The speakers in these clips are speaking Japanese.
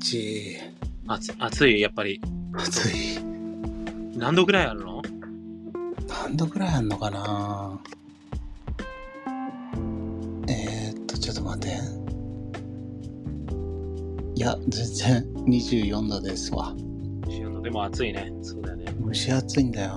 ち。 暑い、やっぱり。 暑い。 何度ぐらいあるの？ 何度ぐらいあんのかな。ちょっと待って。いや、全然24度ですわ。 24度でも暑いね。そうだよね。 蒸し暑いんだよ。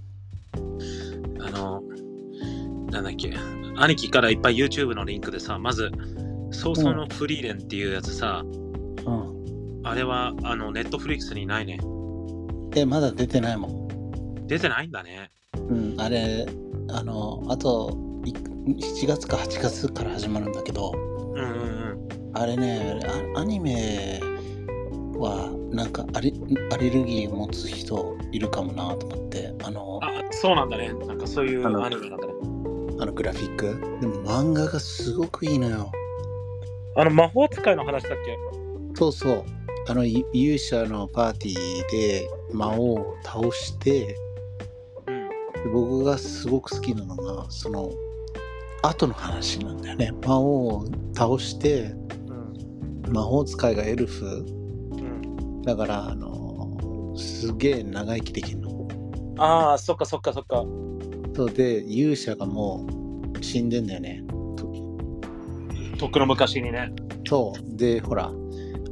なんだっけ。兄貴からいっぱい YouTube のリンクでさ、まず、早々のフリーレンっていうやつさ、あれはNetflix にないね。 まだ出てないもん。 出てないんだね。 あれ、あと7月か8月から始まるんだけど、あれね、アニメはなんかアレルギーを持つ人いるかもなと思って、 そうなんだね。なんかそういうアニメなんだね。 グラフィックでも漫画がすごくいいのよ。 魔法使いの話だっけ？ そうそう。勇者のパーティーで魔王を倒して、僕がすごく好きなのがその後の話なんだよね。魔王を倒して、魔法使いがエルフ、だからすげえ長生きできるの。 ああ、そっか。 そうで、勇者がもう死んでんだよね。 とっくの昔にね。 そうで、ほら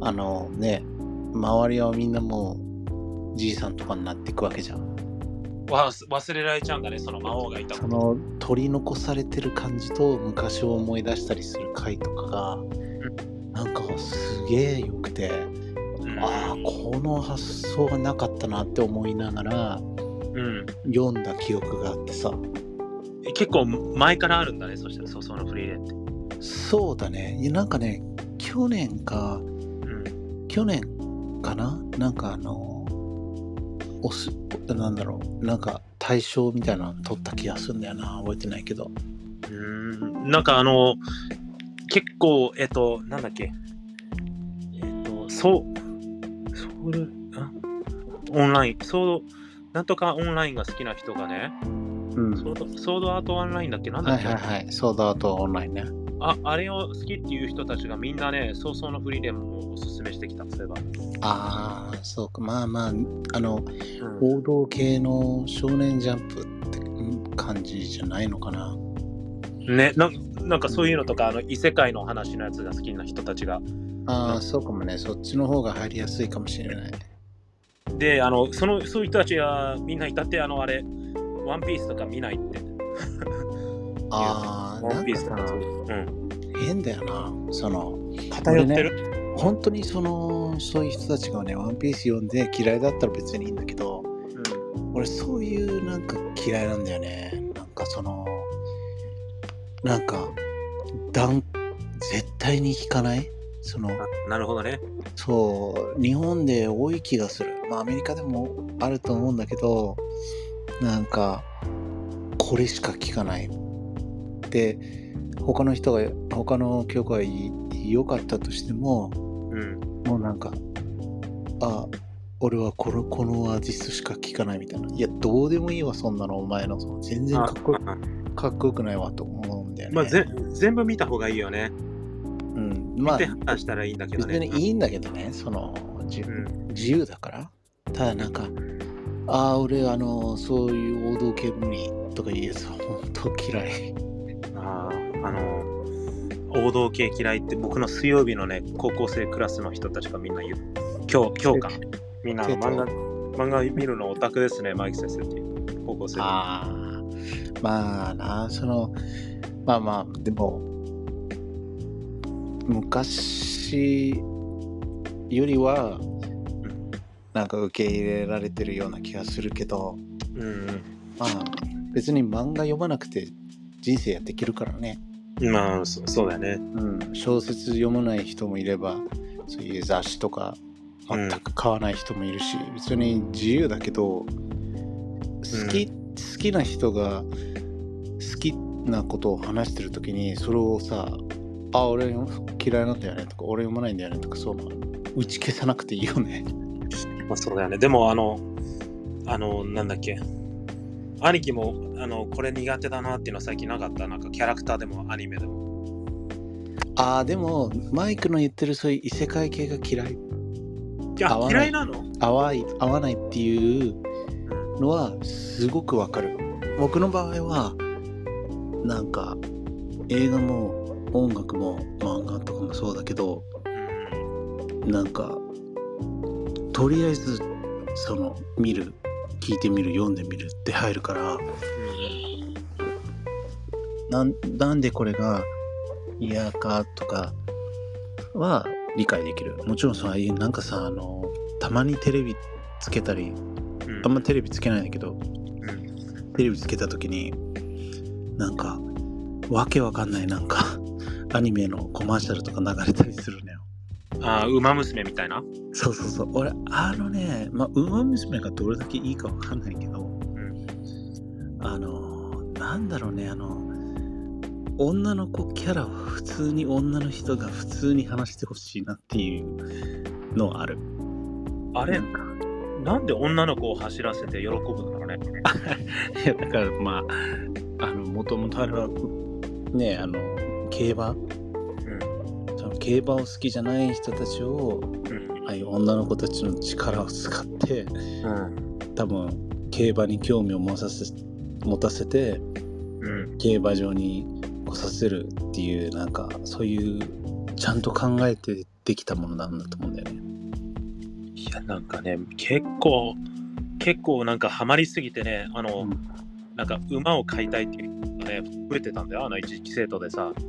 周りはみんなもうじいさんとかになっていくわけじゃん。 忘れられちゃうんだね、その魔王がいたこと。 その取り残されてる感じと昔を思い出したりする回とかが、なんかすげえよくて、この発想がなかったなって思いながら、読んだ記憶があってさ。 結構前からあるんだね、そしたら早々のフリーレンって。そうだね。なんかね、去年かな、なんかなんだろう、なんか大賞みたいなの取った気がするんだよな。覚えてないけど。 なんか結構なんだっけ、オンライン、なんとかオンラインが好きな人がね、ソードアートオンラインだっけ、なんだっけ。 ソードアートオンラインね。 あれを好きっていう人たちがみんなね、早々のフリーレンもおすすめしてきた。そういえば。 そうか。王道系の少年ジャンプって感じじゃないのかな。 ね、なんかそういうのとか、異世界の話のやつが好きな人たちが。 そうかもね。そっちの方が入りやすいかもしれない。 で、そういう人たちがみんないたって、ワンピースとか見ないって。ワンピースとか変だよな。 偏ってる。 本当にそういう人たちがね、ワンピース読んで嫌いだったら別にいいんだけど、俺そういうなんか嫌いなんだよね。なんか絶対に引かない。 なるほどね。 そう、日本で多い気がする。アメリカでもあると思うんだけど、なんかこれしか聞かないで、他の曲が良かったとしても、もうなんか俺はこのアーティストしか聴かないみたいな。いや、どうでもいいわ、そんなの。お前の全然かっこよくないわと思うんだよね。 全部見た方がいいよね。見て判断したらいいんだけどね。 別にいいんだけどね、自由だから。ただなんか、俺そういう王道系無理とか言うやつは本当嫌い。 王道系嫌いって僕の水曜日のね、高校生クラスの人たちがみんな言う。今日か。みんな漫画見るのオタクですね、マイク先生っていう高校生。 でも昔よりはなんか受け入れられてるような気がするけど、別に漫画読まなくて人生やっていけるからね。 そうだよね。 小説読まない人もいれば、そういう雑誌とか全く買わない人もいるし、別に自由だけど、好きな人が好きなことを話してるときに、それをさ、俺嫌いなんだよねとか、俺読まないんだよねとか、打ち消さなくていいよね。 そうだよね。でもなんだっけ、兄貴もこれ苦手だなっていうのは最近なかった。なんかキャラクターでもアニメでも。 でもマイクの言ってるそういう異世界系が嫌い。 嫌いなの？ 合わないっていうのはすごくわかる。僕の場合はなんか映画も音楽も漫画とかもそうだけど、なんかとりあえずその見る、聞いてみる、読んでみるって入るから、なんでこれが嫌かとかは理解できる。もちろんそういうなんかさ、たまにテレビつけたり、あんまテレビつけないんだけど、テレビつけた時になんかわけわかんないなんかアニメのコマーシャルとか流れたりするのよ。 ウマ娘みたいな。 そう。俺ウマ娘がどれだけいいかわかんないけど、なんだろうね、女の子キャラは普通に女の人が普通に話してほしいなっていうのはある。 あれなんで女の子を走らせて喜ぶんだろうね。 いやだからもともとあれはね、競馬、その競馬を好きじゃない人たちを、ああいう女の子たちの力を使って、多分競馬に興味を持たせて、競馬場に来させるっていう、なんかそういうちゃんと考えてできたものなんだと思うんだよね。 いやなんかね、結構なんかハマりすぎてね、なんか馬を飼いたいっていうのがね増えてたんだよ、一時期生徒でさ。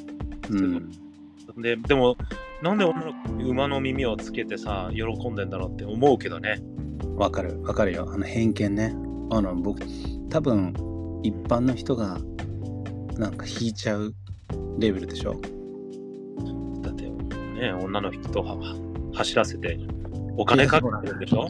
でもなんで女の子馬の耳をつけてさ喜んでんだろうって思うけどね。 わかるよ、偏見ね。僕多分一般の人がなんか引いちゃうレベルでしょ。 だってね、女の人と走らせてお金かかってるんでしょ。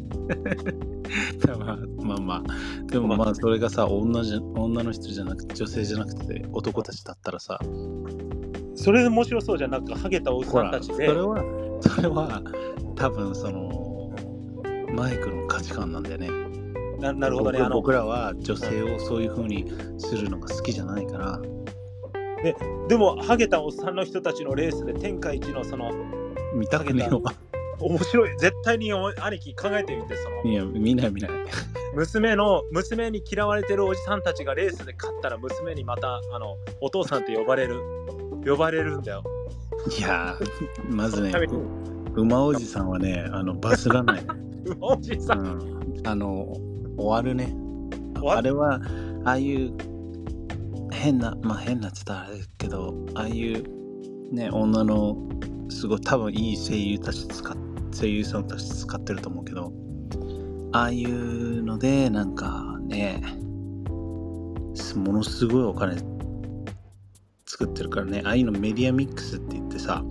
まあでもそれがさ、女の人じゃなくて女性じゃなくて男たちだったらさ、 それ面白そうじゃん。なんかハゲたおじさんたちで。それは多分そのマイクの価値観なんだよね。 なるほどね。 僕らは女性をそういう風にするのが好きじゃないから。 でもハゲたおっさんの人たちのレースで天下一のその見たくねえわ。 面白い。絶対に兄貴考えてみて。 いや見ない娘に嫌われてるおじさんたちがレースで勝ったら、娘にまたお父さんって呼ばれるんだよ。 いやまずね、馬おじさんはねバズらない。 馬おじさん、 終わるね。あれはああいう変なって言ったらあれだけど、ああいうね女のすごい多分いい声優さんたち使ってると思うけど、ああいうのでなんかねものすごいお金作ってるからね。ああいうのメディアミックスって言ってさ、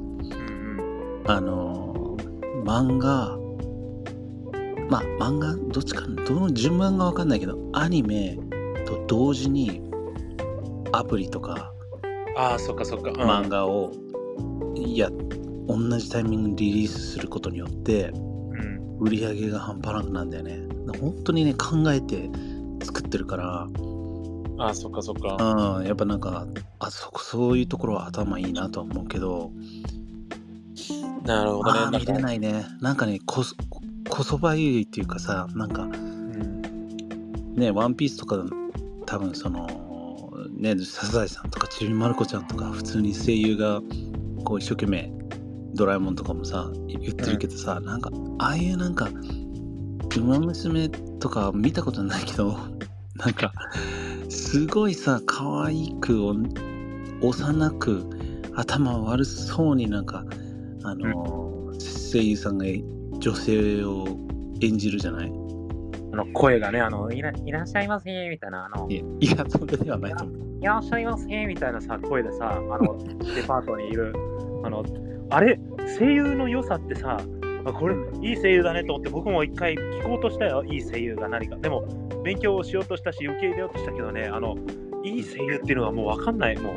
漫画どっちかどの順番が分かんないけど、アニメと同時にアプリとかそっか、 漫画を同じタイミングでリリースすることによって、売り上げが半端なくなんだよね。本当にね考えて作ってるから。 そっか。 やっぱなんかそういうところは頭いいなとは思うけど。 なるほどね。 見れないね。なんかねこそばゆいっていうかさ、なんか、ねワンピースとか多分そのねサザエさんとかちびまる子ちゃんとか普通に声優がこう一生懸命ドラえもんとかもさ言ってるけどさ、なんかああいうなんかウマ娘とか見たことないけど、なんかすごいさ可愛く幼く頭悪そうになんか声優さんが女性を演じるじゃない。 声がねいらっしゃいませみたいな、 いやそれではないと思う。 いらっしゃいませみたいなさ声でさデパートにいるあれ声優の良さってさ、これいい声優だねと思って僕も一回聞こうとしたよ。いい声優が何か。でも勉強をしようとしたし受け入れようとしたけどね、いい声優っていうのはもう分かんない。ま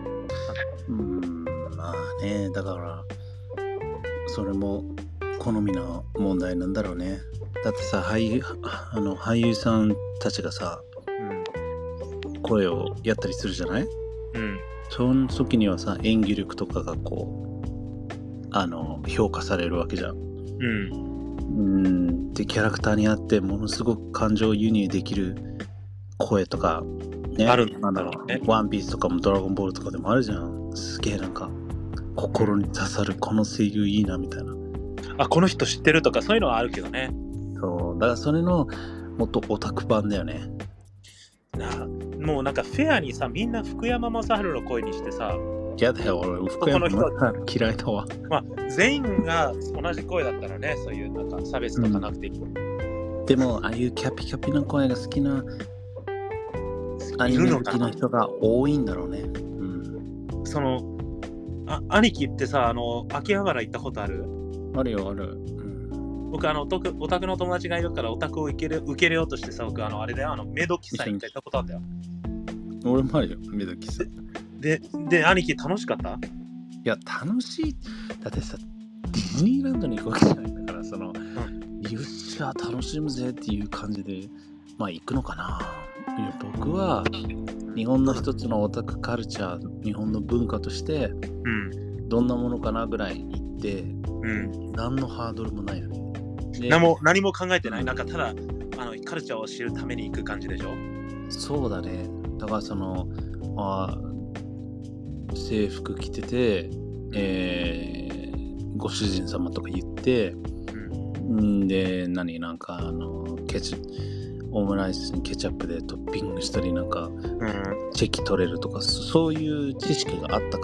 あね、だからそれも好みの問題なんだろうね。だってさ俳優さんたちがさ、声をやったりするじゃない。その時にはさ演技力とかがこう評価されるわけじゃん。 でキャラクターにあってものすごく感情移入できる声とかね、 あるんだろうね。 ワンピースとかもドラゴンボールとかでもあるじゃん。すげえなんか心に刺さる、この声優いいなみたいな。 あ、この人知ってるとかそういうのはあるけどね。 そうだからそれのもっとオタク版だよね。 もうなんかフェアにさ、みんな福山雅治の声にしてさ、 やだよ、俺福山雅治嫌いだわ。 まあ全員が同じ声だったらね、そういうなんか差別とかなくていい。 でもああいうキャピキャピの声が好きなアニメ好きな人が多いんだろうね。 その兄貴ってさ、秋葉原行ったことある？ あるよ、ある。 僕オタクの友達がいるからオタクを受け入れようとしてさ、僕あれだよ、メイド喫茶に行ったことあったよ。 俺もあるよ、メイド喫茶。 で兄貴楽しかった？いや楽しい。だってさ、ディズニーランドに行くわけじゃないんだから、よっしゃ楽しむぜっていう感じでまあ行くのかな。いや僕は日本の一つのオタクカルチャー、日本の文化としてどんなものかなぐらい行って、何のハードルもないよね。 何も考えてない。なんかただカルチャーを知るために行く感じでしょ？ そうだね。だから制服着てて、ご主人様とか言って、でなんかオムライスにケチャップでトッピングしたり、なんか、チェキ取れるとか、そういう知識があったから、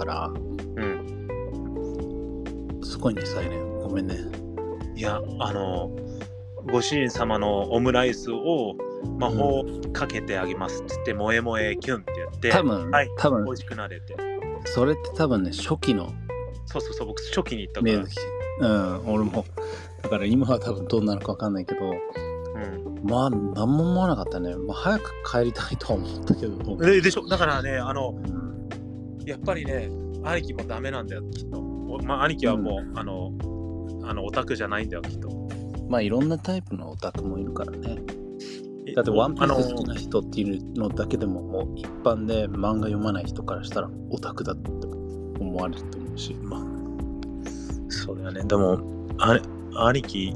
すごいね、さえね、ごめんね。 いや、ご主人様のオムライスを魔法かけてあげますって言って、萌え萌えキュンって言って、 多分美味しくなれて。 それって多分ね、初期の。 そう、僕初期に行ったから。 俺も。だから今は多分どうなるか分かんないけど、まあ何も思わなかったね。まあ早く帰りたいとは思ったけど。 でしょ。だからね、やっぱりね、兄貴もダメなんだよ、きっと。まあ兄貴はもう、オタクじゃないんだよ、きっと。 まあいろんなタイプのオタクもいるからね。だってワンピース好きな人っていうのだけでももう一般で漫画読まない人からしたらオタクだって思われると思うし。まあそうだよね。でも兄貴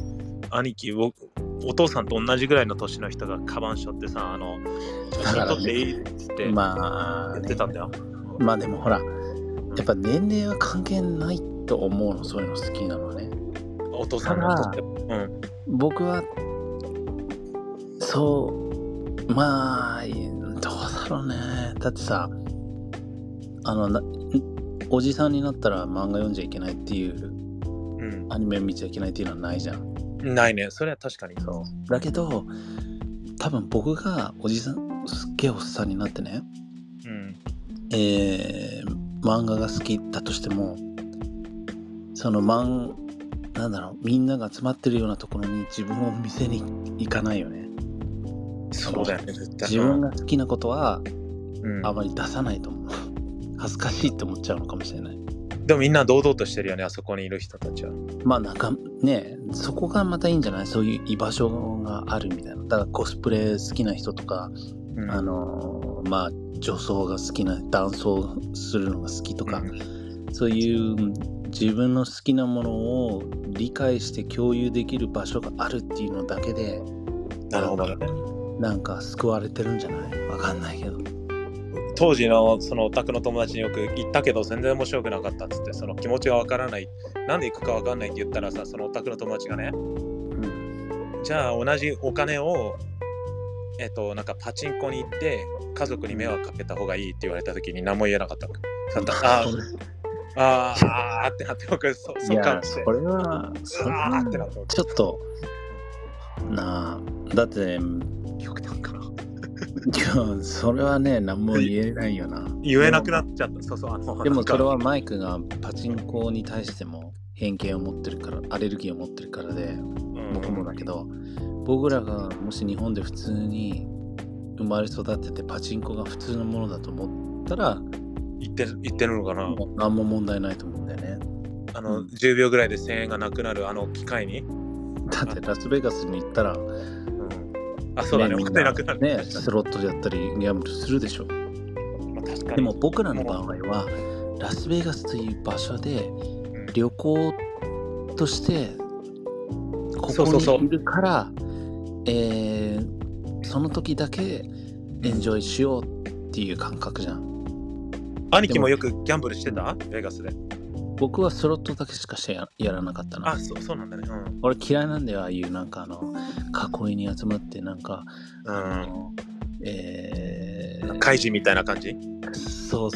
お父さんと同じぐらいの年の人がカバン背負ってさ、写真撮っていいっつってまあ、 言ってたんだよ。 まあでもほら、やっぱ年齢は関係ないと思うの、そういうの好きなのね。 お父さんが撮って、 僕はそうまあどうだろうね。だってさ、おじさんになったら漫画読んじゃいけないっていう、アニメ見ちゃいけないっていうのはないじゃん。 ないね。それは確かにそう。だけど多分僕がおじさんすっげえおっさんになってね、漫画が好きだとしても、そのみんなが集まってるようなところに自分を見せに行かないよね。 そうだよね、絶対。 自分が好きなことはあまり出さないと思う。恥ずかしいって思っちゃうのかもしれない。 でもみんな堂々としてるよね、あそこにいる人たちは。まあなんかね、そこがまたいいんじゃない？そういう居場所があるみたいな。だからコスプレ好きな人とか、まあ女装が好きな、ダンスをするのが好きとか、そういう自分の好きなものを理解して共有できる場所があるっていうのだけで、 なるほどね。 なんか救われてるんじゃない？わかんないけど。 当時のそのオタクの友達によく行ったけど全然面白くなかったっつって、その気持ちがわからない、なんで行くかわかんないって言ったらさ、そのオタクの友達がね、じゃあ同じお金をなんかパチンコに行って家族に迷惑かけた方がいいって言われた時に何も言えなかったの。ってなって、僕そうかもしれない。 これはってなって、 ちょっとだって極端かな。それはね、何も言えないよな。 言えなくなっちゃった。そうでもそれはマイクがパチンコに対しても偏見を持ってるから、アレルギーを持ってるからで、僕もだけど、僕らがもし日本で普通に生まれ育っててパチンコが普通のものだと思ったら言ってるのかな。 何も問題ないと思うんだよね。 10秒ぐらいで1000円がなくなる機械に。 だってラスベガスに行ったら、 そうだね、お金なくなるね、スロットでやったりギャンブルするでしょ。 確かに。 でも僕らの場合はラスベガスという場所で旅行としてこそうそうそうこにいるから、その時だけエンジョイしようっていう感覚じゃん。 兄貴もよくギャンブルしてたベガスで。 僕はスロットだけしかしてやらなかったな。 あ、そうなんだね。 俺嫌いなんだよ、ああいうなんか囲いに集まってなんか、 怪人みたいな感じ。 そう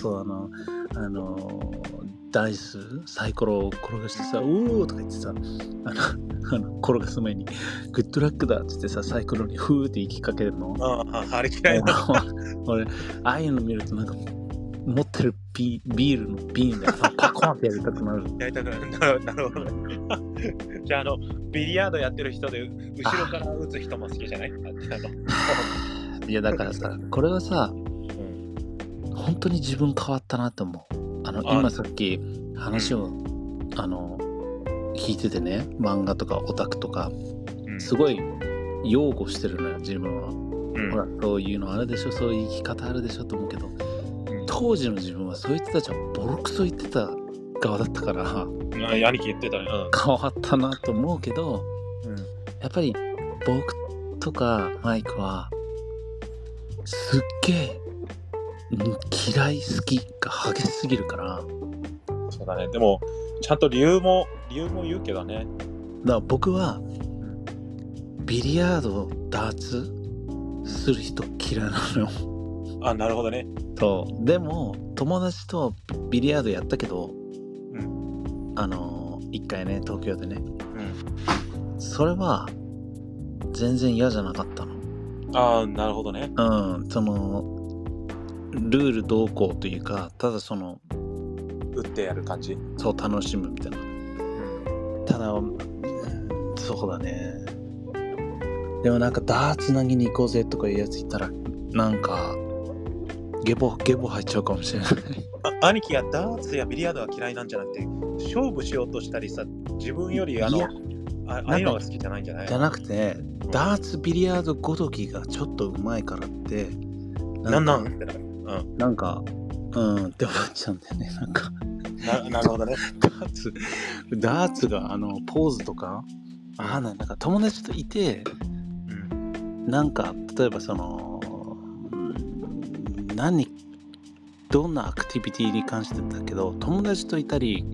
ダイスサイコロを転がしてさ、おーとか言ってさ、転がす前にグッドラックだっつってさ、サイコロにフーって息かけるの。 あれ嫌いだ。 俺ああいうの見るとなんか持ってるビールの瓶でさパコンってやりたくなる。 やりたくなる。なるほどね。じゃあビリヤードやってる人で後ろから打つ人も好きじゃない？ いやだからさ、これはさ、本当に自分変わったなと思う。今さっき話を、聞いててね、漫画とかオタクとか、すごい擁護してるのよ自分は。ほらそういうのあるでしょ、そういう生き方あるでしょと思うけど、当時の自分はそういう人たちはボロクソ言ってた側だったから、 兄貴言ってたね。 変わったなと思うけど、やっぱり僕とかマイクはすっげえ嫌い好きが激しすぎるから。 そうだね。でもちゃんと理由も言うけどね。 だから僕はビリヤードダーツする人嫌いなのよ。 あ、なるほどね。 そうでも友達とビリヤードやったけど、一回ね東京でね、それは全然嫌じゃなかったの。 あ、なるほどね。 ルールどうこうというか、ただ打ってやる感じ。 そう楽しむみたいな。ただそうだね。でもなんかダーツ投げに行こうぜとかいうやついたらなんかゲボ入っちゃうかもしれない。 兄貴がダーツやビリヤードが嫌いなんじゃなくて、勝負しようとしたりさ、自分よりああいうのが好きじゃないんじゃない？ じゃなくて、ダーツビリヤードごときがちょっとうまいからってなんかって思っちゃうんだよね。 なるほどね。 ダーツがポーズとかなんか友達といて、なんか例えばどんなアクティビティに関してだけど、友達といたり、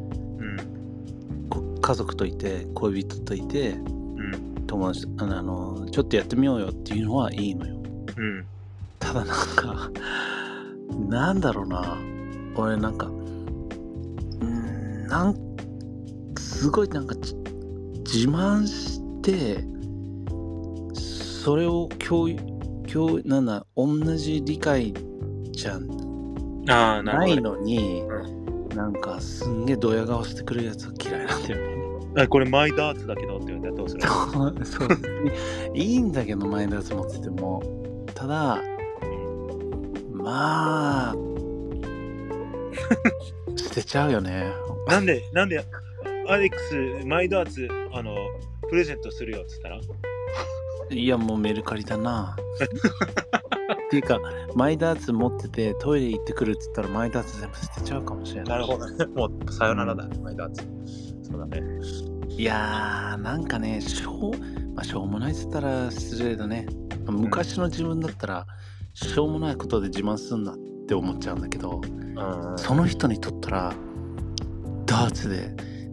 家族といて恋人といて、友達ちょっとやってみようよっていうのはいいのよ。ただなんかなんだろうな、俺なんかすごいなんか自慢してそれを同じ理解じゃないのに、なんかすんげえドヤ顔してくるやつは嫌いなんだよね。 これマイダーツだけどって言われたらどうする？ そういいんだけどマイダーツ持ってても、ただまあ捨てちゃうよね。 なんでアレックスマイダーツプレゼントするよっつったら、 いやもうメルカリだな。っていうかマイダーツ持っててトイレ行ってくるっつったらマイダーツ全部捨てちゃうかもしれない。 なるほどね。もうさよならだね、マイダーツ。そうだね。 いやーなんかねしょうもないっつったら失礼だね。昔の自分だったらしょうもないことで自慢すんなって思っちゃうんだけど、その人にとったらダーツで、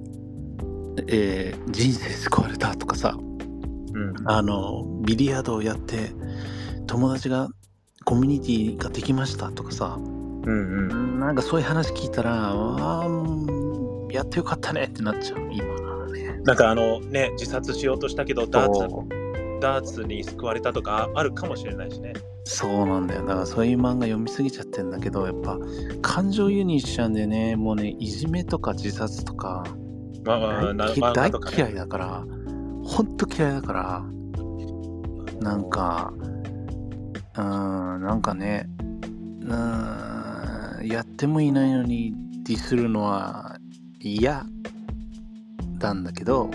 人生救われたとかさ、ビリヤードをやって友達がコミュニティができましたとかさ、なんかそういう話聞いたらやってよかったねってなっちゃう今ならね。 なんか自殺しようとしたけどダーツに救われたとかあるかもしれないしね。 そうなんだよ。だからそういう漫画読みすぎちゃってんだけど、やっぱ感情輸入しちゃうんだよね。もうね、いじめとか自殺とか大嫌いだから、ほんと嫌いだから、なんかね、やってもいないのにディスるのは嫌なんだけど、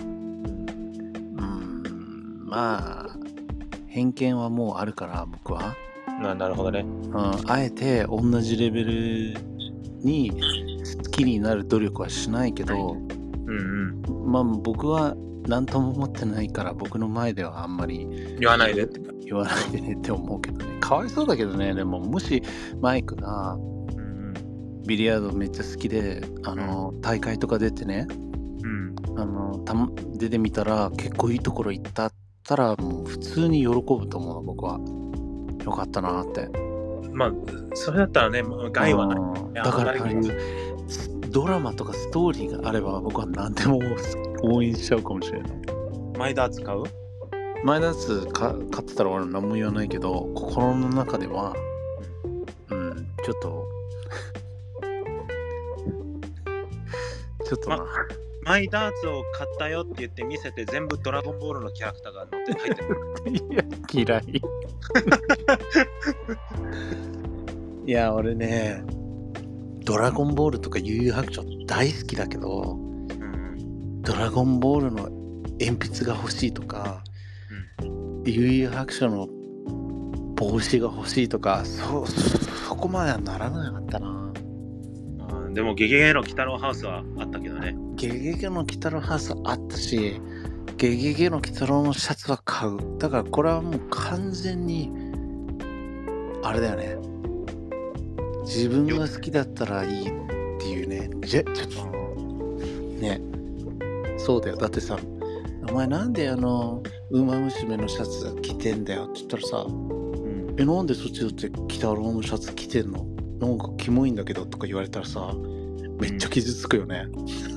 まあ偏見はもうあるから僕は。 なるほどね。 あえて同じレベルに好きになる努力はしないけど、まあ僕は何とも思ってないから僕の前ではあんまり言わないでって。 言わないでねって思うけどね。かわいそうだけどね。でももしマイクがうんビリヤードめっちゃ好きで大会とか出てね、 うん。 出てみたら結構いいところ行ったらもう普通に喜ぶと思うの僕は。よかったなって。 まあ、それだったらね、害はない。 だからああいうドラマとかストーリーがあれば僕は何でも応援しちゃうかもしれない。 マイダーツ買う？ マイダーツ買ってたら俺何も言わないけど、心の中ではちょっとな、 マイダーツを買ったよって言って見せて全部ドラゴンボールのキャラクターが載って入ってる。 いや嫌い。いや俺ねドラゴンボールとか悠々白書大好きだけど、ドラゴンボールの鉛筆が欲しいとか、悠々白書の帽子が欲しいとか、そこまではならなかったな。 でもゲゲゲの鬼太郎ハウスはあったけどね。 ゲゲゲの鬼太郎ハウスはあったし、ゲゲゲの鬼太郎のシャツは買う。だからこれはもう完全にあれだよね。自分が好きだったらいいっていうね。ちょっとね、そうだよ。だってさ、お前なんでウマ娘のシャツ着てんだよって言ったらさ、なんでそっちだって鬼太郎のシャツ着てんの？なんかキモいんだけどとか言われたらさ、めっちゃ傷つくよね。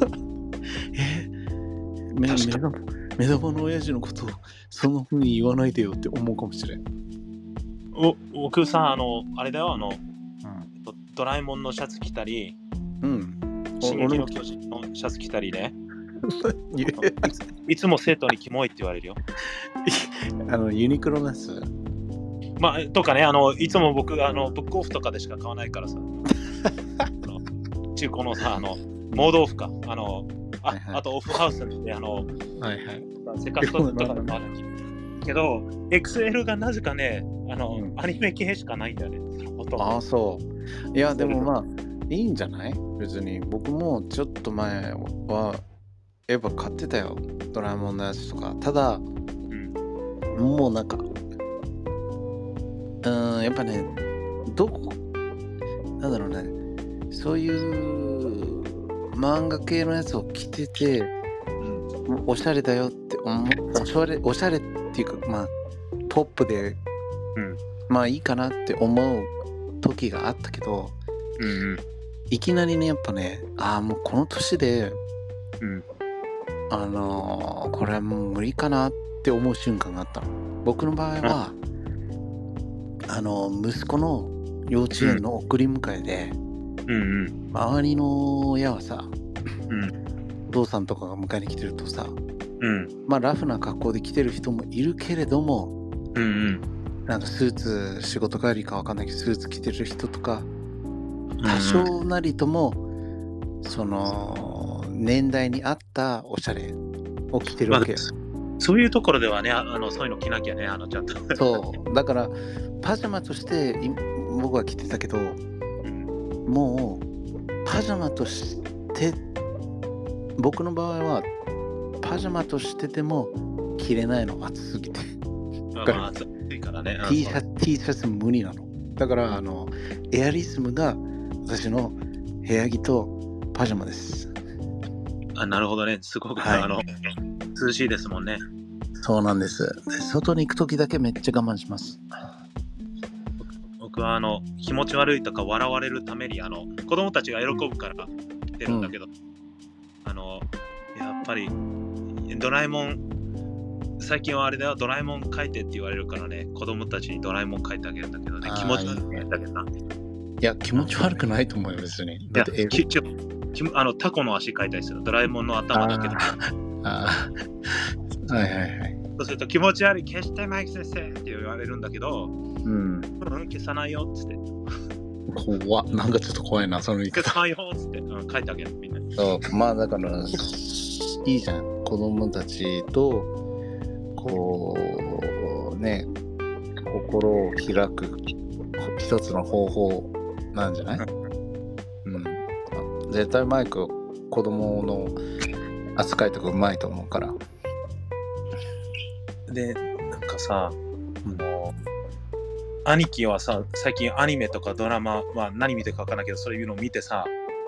目玉の親父のことをそんな風に言わないでよって思うかもしれん。 僕さ、あれだよ、ドラえもんのシャツ着たり、進撃の巨人のシャツ着たりね。いつも生徒にキモいって言われるよ。 ユニクロのやつ。 まあ、とかね、いつも僕ブックオフとかでしか買わないからさ。中古のさ、盲導オフか。あとオフハウスで、セカストとかもあるけど、XL がなぜかね、アニメ系しかないんだよね。 ああ、そう。いや、でもまあ、いいんじゃない？別に。僕もちょっと前は、やっぱ買ってたよ。ドラえもんのやつとか。ただ、もうなんか、やっぱね、なんだろうね、そういう漫画系のやつを着てて、おしゃれだよっておしゃれっていうか、まあ、ポップで、まあいいかなって思う時があったけど、いきなりね、やっぱね、もうこの年で、これはもう無理かなって思う瞬間があったの。僕の場合は、息子の幼稚園の送り迎えで、周りの親はさ、お父さんとかが迎えに来てるとさ、まあラフな格好で来てる人もいるけれども、なんかスーツ、仕事帰りかわかんないけどスーツ着てる人とか、多少なりともその年代に合ったおしゃれを着てるわけよ。 そういうところではね、そういうの着なきゃね、ちゃんと。 そうだからパジャマとして僕は着てたけど、もうパジャマとして僕の場合はパジャマとしてても着れないの、暑すぎて。 暑いからね。 T シャツ無理なの。だからエアリズムが私の部屋着とパジャマです。 なるほどね。すごく、涼しいですもんね。 そうなんです。で外に行くときだけめっちゃ我慢します。 僕は気持ち悪いとか笑われるために子供たちが喜ぶから着てるんだけど、やっぱりドラえもん最近はあれだよ、ドラえもん描いてって言われるからね、子供たちにドラえもん描いてあげるんだけどね、気持ち悪いんだけどな。 いや、気持ち悪くないと思うよ、別に。 だってタコの足描いたりする、ドラえもんの頭だけで。 はいはいはい。 そうすると気持ち悪い、消してマイク先生って言われるんだけど、消さないよっつって。 怖っ、なんかちょっと怖いな、その言い方。 消さないよっつって書いてあげる、みんな。 そうまあだからいいじゃん、子供たちとこうね、心を開く一つの方法なんじゃない？絶対マイク子供の扱いとかうまいと思うから。 で、なんかさ、兄貴はさ、最近アニメとかドラマ、まあ何見てるか分からないけど、そういうのを見てさ、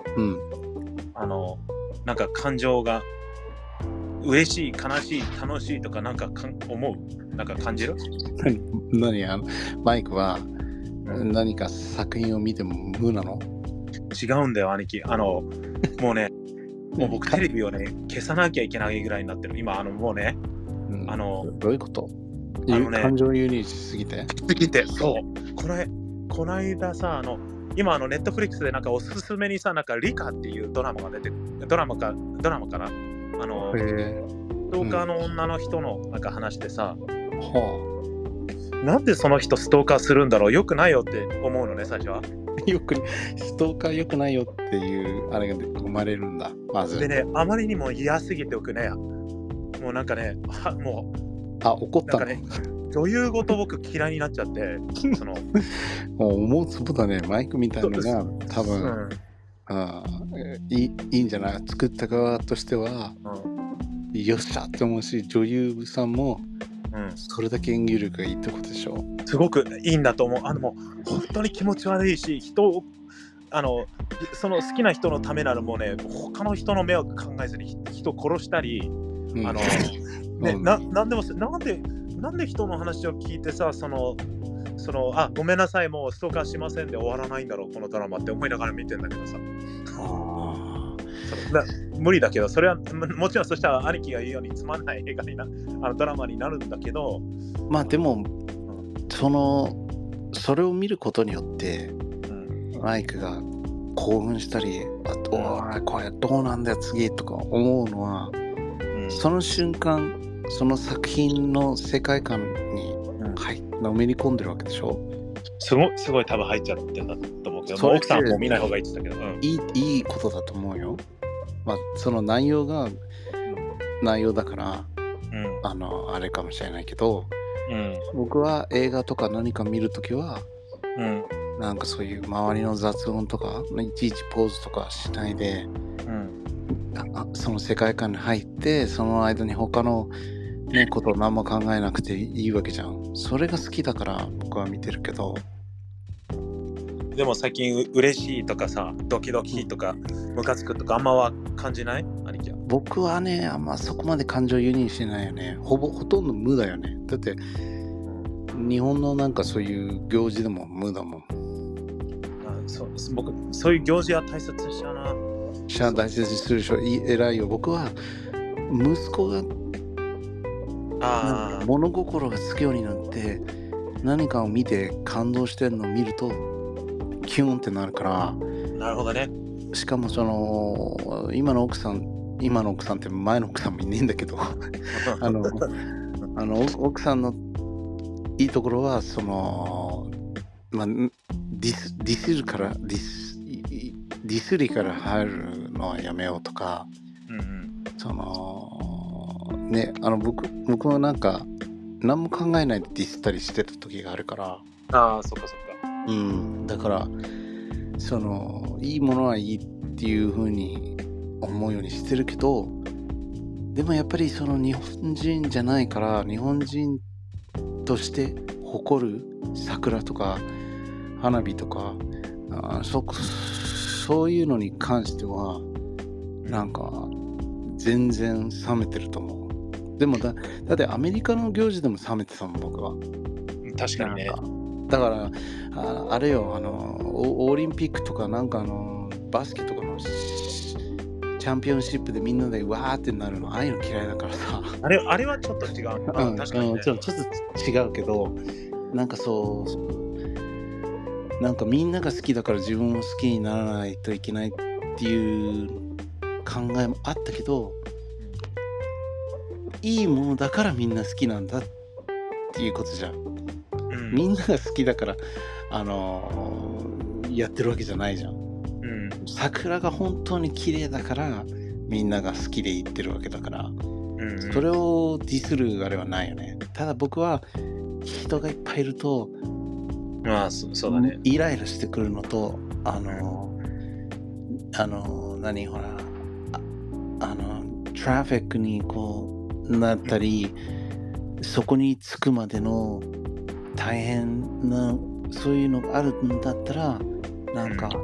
なんか感情が嬉しい、悲しい、楽しいとかなんか思う？なんか感じる？ 何マイクは何か作品を見ても無なの？ 違うんだよ、兄貴。もうね、もう僕テレビをね、消さなきゃいけないぐらいになってる。今、もうね、 どういうこと？感情移入しすぎて？ そう。この間さ、今ネットフリックスでなんかおすすめにさ、なんかリカっていうドラマが出て、ドラマかな？ストーカーの女の人のなんか話でさ、なんでその人ストーカーするんだろう？よくないよって思うのね、最初は。 ストーカーよくないよっていうあれが生まれるんだ、まず。 でね、あまりにも嫌すぎておくね、もうなんかね、もう、 怒ったの？ なんかね、女優ごと僕嫌いになっちゃって、 もう思うつぼだね、マイクみたいなのが多分、いいんじゃない？作った側としては、よっしゃって思うし、女優さんもそれだけ演技力がいいってことでしょ。 すごくいいんだと思う。もう本当に気持ち悪いし、人をその好きな人のためならもうね、他の人の迷惑考えずに人殺したり、なんでもなんで人の話を聞いてさ、ごめんなさい、もうストーカーしませんで終わらないんだろうこのドラマって思いながら見てんだけどさ。無理だけど、それはもちろんそしたら兄貴が言うようにつまんない映画にドラマになるんだけど、 まあでも、それを見ることによって、マイクが興奮したり、あとこれどうなんだよ次とか思うのは、その瞬間その作品の世界観にのめり込んでるわけでしょ。 すごい多分入っちゃってんだと思うけど、奥さんも見ない方がいいって言ったけど、 いいことだと思うよ。まあその内容が内容だから、あれかもしれないけど、僕は映画とか何か見るときは、なんかそういう周りの雑音とかいちいちポーズとかしないで、その世界観に入って、その間に他のことを何も考えなくていいわけじゃん。それが好きだから僕は見てるけど。 でも最近嬉しいとかさ、ドキドキとかムカつくとかあんまは感じない？兄貴は。 僕はね、あんまそこまで感情輸入してないよね。ほとんど無だよね。だって日本のなんかそういう行事でも無だもん。 僕そういう行事は大切にしちゃうな。 大切にするでしょ。偉いよ。僕は息子が物心がつくようになって何かを見て感動してるのを見るとキュンってなるから。 なるほどね。 しかも今の奥さんって前の奥さんもいねえんだけど奥さんのいいところはディスりから入るのはやめようとか、僕はなんか何も考えないでディスったりしてた時があるから。 そっか。 だからいいものはいいっていう風に思うようにしてるけど、でもやっぱり日本人じゃないから、日本人として誇る桜とか花火とかそういうのに関してはなんか全然冷めてると思う。でもだってアメリカの行事でも冷めてたもん僕は。 確かにね。 だからあれよ、オリンピックとかなんかバスケとかのチャンピオンシップでみんなでわーってなるの、ああいうの嫌いだからさ。 あれはちょっと違う。確かにね。 ちょっと違うけど、なんかなんかみんなが好きだから自分も好きにならないといけないっていう考えもあったけど、いいものだからみんな好きなんだっていうことじゃん。みんなが好きだからやってるわけじゃないじゃん。桜が本当に綺麗だからみんなが好きで言ってるわけだから、それをディスるあれはないよね。ただ僕は人がいっぱいいるとそうだね、 イライラしてくるのとほらトラフィックにこうなったり、 そこに着くまでの大変なそういうのがあるんだったらなんか、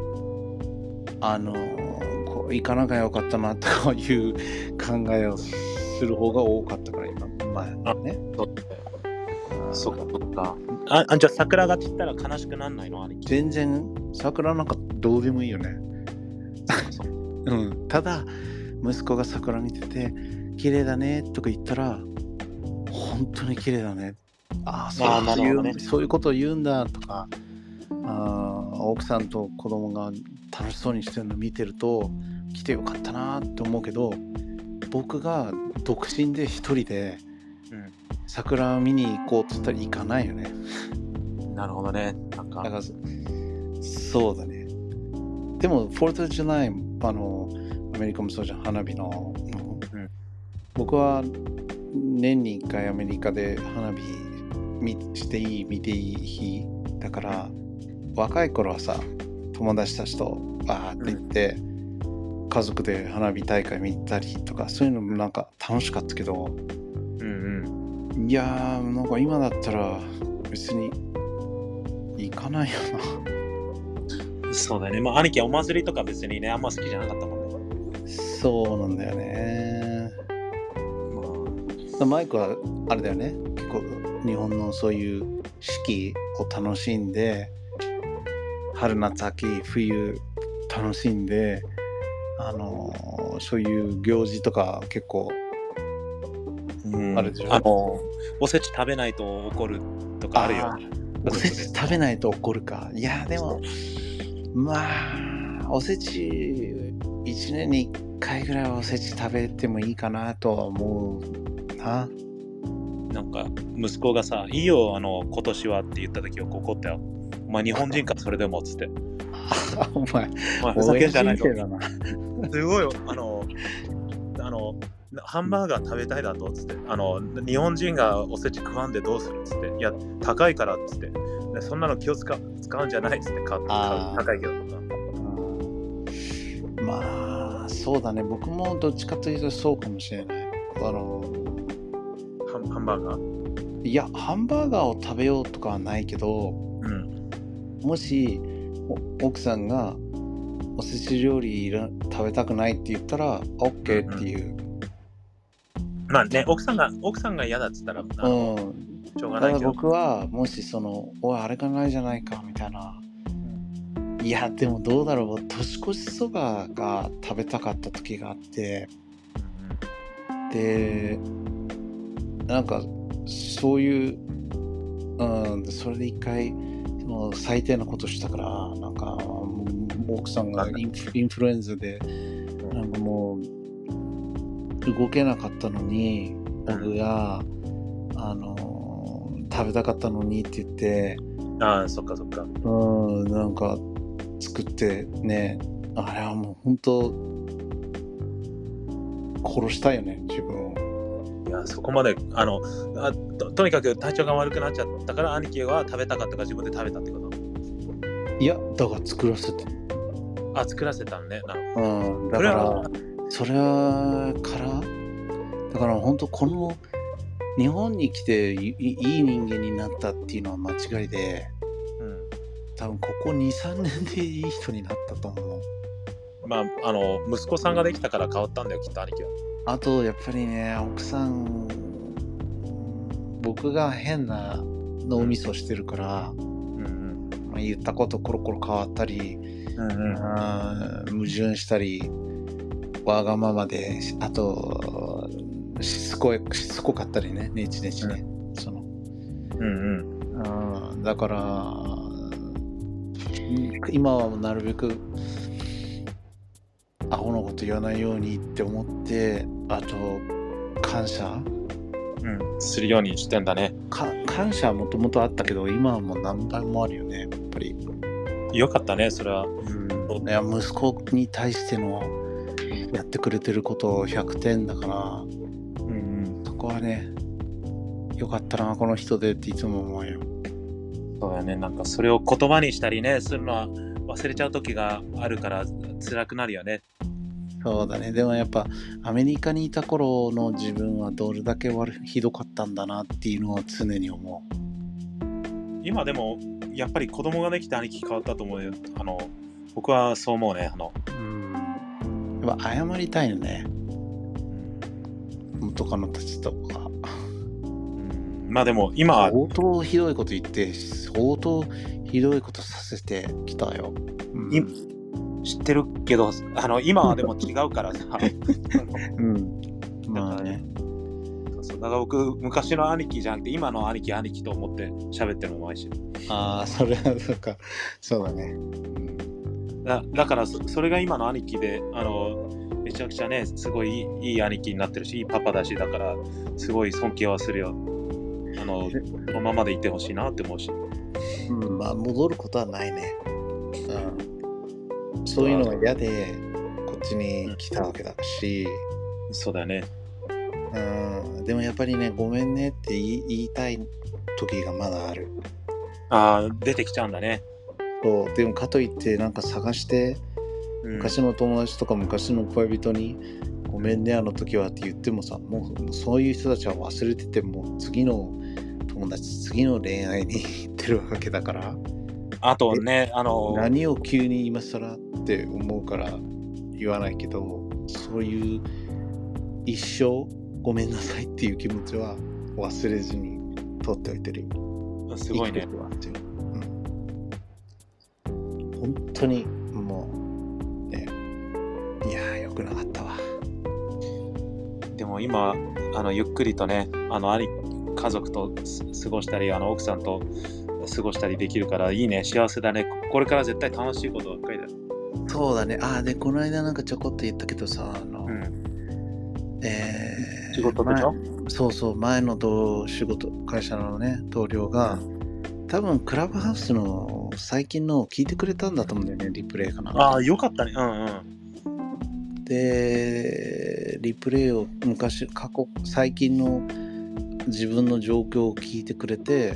こう行かなきゃよかったなとかいう考えをする方が多かったから今ね。 そっかそっか。じゃあ桜が散ったら悲しくなんないの？兄貴。 全然桜なんかどうでもいいよね。うん、ただ息子が桜見てて綺麗だねとか言ったら本当に綺麗だね。そういうことを言うんだとか、奥さんと子供が楽しそうにしてるの見てると来てよかったなって思うけど、僕が独身で一人で桜見に行こうって言ったら行かないよね。 なるほどね。なんかだからそうだね。でも4th of Julyアメリカもそうじゃん、花火の、僕は年に1回アメリカで花火見ていい日だから、若い頃はさ友達たちとバーって行って、家族で花火大会見たりとかそういうのもなんか楽しかったけど、いやーなんか今だったら別に行かないよな。そうだね。まあ兄貴はお祭りとか別にねあんま好きじゃなかったもんね。 そうなんだよね。マイクはあれだよね。結構日本のそういう四季を楽しんで、春夏秋冬楽しんで、そういう行事とか結構あるじゃん。 おせち食べないと怒るとかあるよね。 おせち食べないと怒るか。いやでもまあおせち1年に1回ぐらいはおせち食べてもいいかなとは思うな。 なんか息子がさ、いいよ今年はって言った時は怒ったよ。お前日本人かそれでもっつって。 お前ふざけんじゃないと。すごいハンバーガー食べたいだとっつって、日本人がおせち食わんでどうするっつって、いや高いからっつって、そんなの気を使うんじゃないっつって高いけどとか。 まあそうだね。僕もどっちかというとそうかもしれない。 ハンバーガー？ いやハンバーガーを食べようとかはないけど、もし奥さんがおせち料理食べたくないって言ったら OK っていう、 まあね、奥さんが嫌だっつったらしょうがないけど、 僕はもしおいあれがないじゃないかみたいな、いやでもどうだろう、年越しそばが食べたかった時があって、でなんかそういう、それで一回最低なことしたから、なんか奥さんがインフルエンザでなんかもう動けなかったのに、僕が食べたかったのにって言って、 そっかなんか作ってね、あれはもう本当殺したよね自分を。 いやそこまでとにかく体調が悪くなっちゃったから兄貴は食べたかったから自分で食べたってこと？ いやだから作らせて。 作らせたのね。なるほど。だからそれからだから本当この日本に来ていい人間になったっていうのは間違いで、多分ここ 2,3 年でいい人になったと思う。 まあ息子さんができたから変わったんだよきっと兄貴は。 あとやっぱりね、奥さん僕が変な脳みそしてるから、言ったことコロコロ変わったり、矛盾したり、わがままで、あとしつこかったりね、ねちねちね、だから今はなるべくアホなこと言わないようにって思って、あと感謝、 するようにしてんだね。 感謝はもともとあったけど、今はもう何倍もあるよね、やっぱり。 よかったね、それは。 いや息子に対してのやってくれてること100点だから、そこはね、よかったなこの人でっていつも思うよ。 そうだね、なんかそれを言葉にしたりねするのは忘れちゃう時があるから辛くなるよね。 そうだね。でもやっぱアメリカにいた頃の自分はどれだけひどかったんだなっていうのを常に思今でもやっぱり子供ができて兄貴変わったと思うよ。僕はそう思うね。 う。やっぱ謝りたいよね。元カノたちとか。 まあでも今は相当ひどいこと言って相当ひどいことさせてきたよ。 知ってるけど今はでも違うからさ。 まあね。 そうだから僕昔の兄貴じゃなくて今の兄貴と思って喋ってるのもないし。 それはそうか。そうだね。 だからそれが今の兄貴でめちゃくちゃねすごいいい兄貴になってるしいいパパだしだからすごい尊敬はするよ。このままでいてほしいなって思うし。 まあ戻ることはないね。そういうのが嫌でこっちに来たわけだし。 そうだよね。 でもやっぱりねごめんねって言いたい時がまだある。 出てきちゃうんだね。 そうでもかといってなんか探して、昔の友達とか昔の恋人にごめんねあの時はって言ってもさもうそういう人たちは忘れてても次の友達次の恋愛に行ってるわけだから。 あとね何を急に今更って思うから言わないけどそういう一生ごめんなさいっていう気持ちは忘れずに取っておいてるよ。 すごいね。 本当にもうねいや良くなかったわ。 でも今ゆっくりとね家族と過ごしたり奥さんと過ごしたりできるからいいね幸せだね。これから絶対楽しいことばっかりだよ。 そうだね。でこの間なんかちょこっと言ったけどさ仕事でしょ。 そう前の会社のね同僚が、多分クラブハウスの最近の聞いてくれたんだと思うんだよねリプレイかな。 よかったね。 でリプレイを最近の自分の状況を聞いてくれて、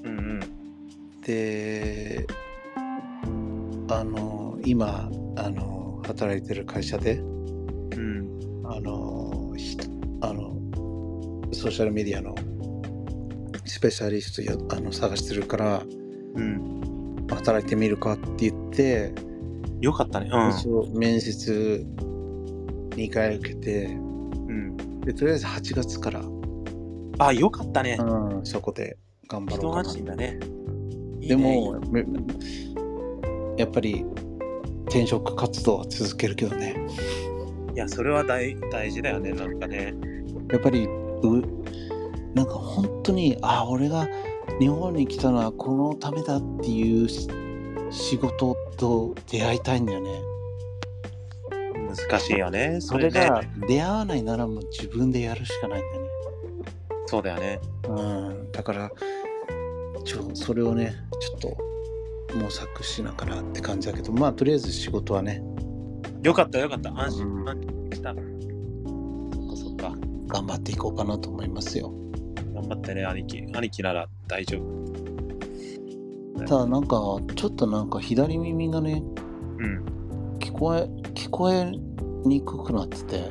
で今働いてる会社で、ソーシャルメディアのスペシャリスト探してるから、働いてみるかって言ってよかったね。 面接2回受けて、でとりあえず8月からよかったね。 そこで頑張ろうかな。 一安心だね。 でもやっぱり転職活動は続けるけどね。 いやそれは大事だよね。なんかねやっぱりなんか本当に俺が日本に来たのはこのためだっていう仕事と出会いたいんだよね。 難しいよね。 それが出会わないならもう自分でやるしかないんだよね。 そうだよね。 だからそれをねちょっと模索しながらって感じだけど、まあとりあえず仕事はね。 よかった安心した。そっか頑張っていこうかなと思いますよ。 頑張ってね兄貴なら大丈夫。 ただなんかちょっとなんか左耳がね、聞こえにくくなってて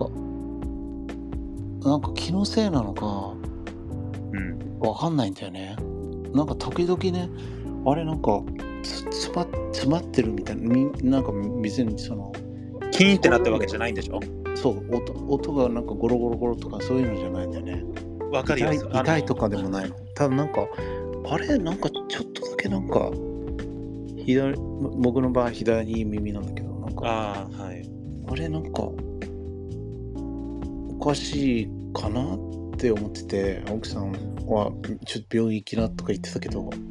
なんか気のせいなのかわかんないんだよね。なんか時々ねなんか詰まってるみたいななんか別にキーンってなってるわけじゃないんでしょ。 そう音がなんかゴロゴロゴロとかそういうのじゃないんだよね。 わかるよ。 痛いとかでもないの。ただなんかなんかちょっとだけなんか僕の場合左耳なんだけどなんかなんかおかしいかなって思ってて、奥さんはちょっと病院行きなとか言ってたけど、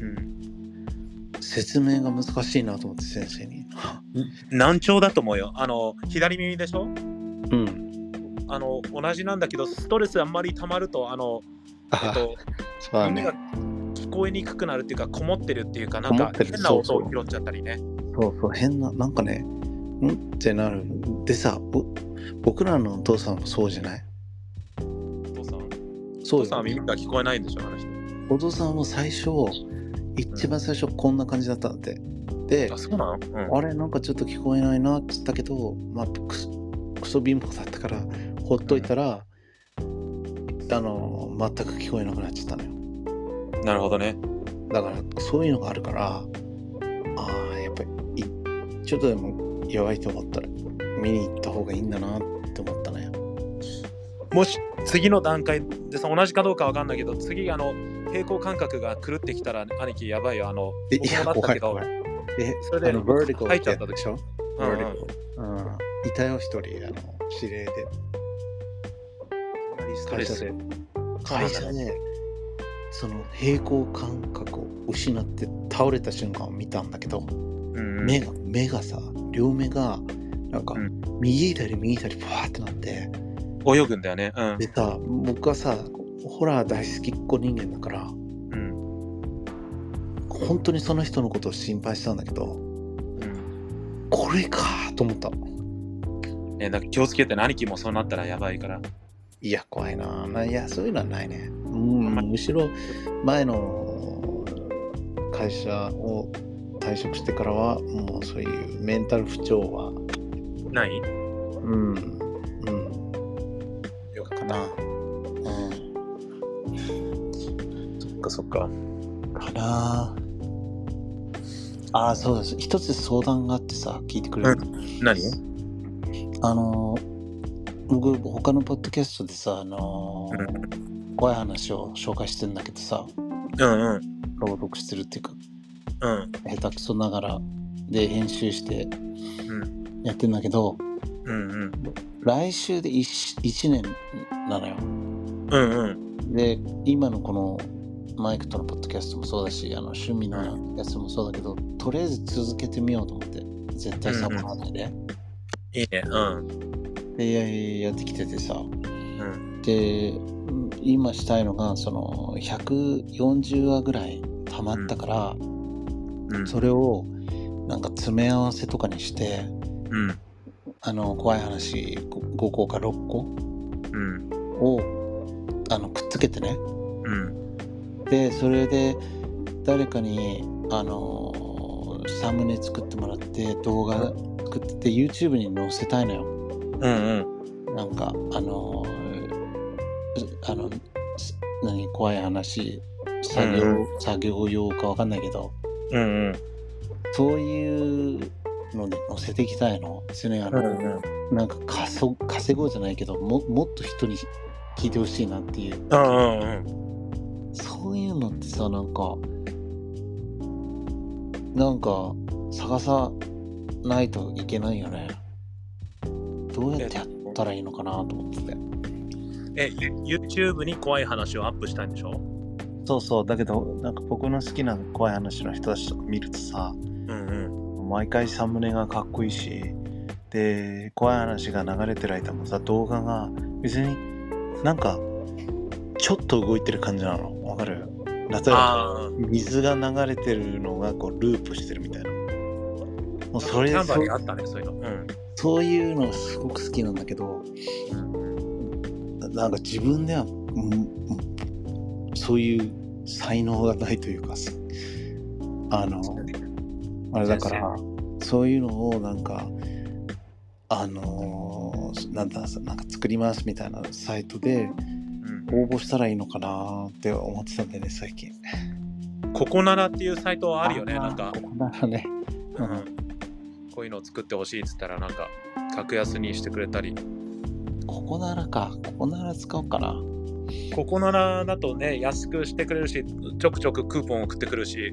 説明が難しいなと思って先生に。 難聴だと思うよ。左耳でしょ。同じなんだけどストレスあんまり溜まると耳が聞こえにくくなるっていうかこもってるっていうかなんか変な音を拾っちゃったりね。 そう変ななんかねってなる。でさ僕らのお父さんもそうじゃない？ お父さんは耳が聞こえないんでしょあの人。 お父さんも一番最初こんな感じだったんだって。 で、 あ、そうなの？ あれなんかちょっと聞こえないなって言ったけど、まあクソ貧乏だったからほっといたら、全く聞こえなくなっちゃったのよ。 なるほどね。 だからそういうのがあるから、やっぱりちょっとでもやばいと思ったら見に行った方がいいんだなって思ったね。 もし次の段階で同じかどうかわかんないけど、次平行感覚が狂ってきたら兄貴やばいよ。僕もだったけど、 怖い。 それで Vertical 入っちゃったでしょ。 いたよ一人指令で会社でその平行感覚を失って倒れた瞬間を見たんだけど、目がさ、両目がなんか右左バーってなって泳ぐんだよね。 でさ、僕はさホラー大好きっ子人間だから、本当にその人のことを心配したんだけど、これかと思った。 だから気をつけてね、兄貴もそうなったらやばいから。 いや怖いな。いやそういうのはないね。むしろ前の会社を退職してからはもうそういうメンタル不調はない？ よかったな。そっかかな。そうです。一つ相談があってさ、聞いてくれる？ 何？ 僕他のポッドキャストでさ、怖い話を紹介してるんだけどさ、朗読してるっていうか、下手くそながらで編集してやってんだけど、来週で 1年なのよ。で、今のこのマイクとのポッドキャストもそうだし、趣味のやつもそうだけど、とりあえず続けてみようと思って、絶対サボらないで。 いいね。 でやってきててさ、で今したいのがその140話ぐらい溜まったから、それをなんか詰め合わせとかにして、怖い話 5個か6個をくっつけてね、でそれで誰かにサムネ作ってもらって動画作ってて YouTube に載せたいのよ。なんか怖い話作業用かわかんないけど、そういうので載せていきたいの。それなんか稼ごうじゃないけどもっと人に聞いてほしいなっていう、そういうのってさ、なんか探さないといけないよね。どうやってやったらいいのかなと思ってて。 YouTube に怖い話をアップしたいんでしょ？ そうだけどなんか僕の好きな怖い話の人たちとか見るとさ、毎回サムネがかっこいいし、で怖い話が流れてる間もさ、動画が別になんかちょっと動いてる感じなの。わかる？例えば水が流れてるのがこうループしてるみたいな。もうそれキャンバーにあったね、そういうの。 そういうのすごく好きなんだけど、なんか自分ではそういう才能がないというか、あれだからそういうのをなんかなんか作りますみたいなサイトで応募したらいいのかなって思ってたんだよね、最近。 ここならっていうサイトはあるよね。なんかここならね、 こういうのを作ってほしいっつったらなんか格安にしてくれたり。 ここなら使おうかな。 ここならだとね、安くしてくれるし、ちょくちょくクーポン送ってくるし、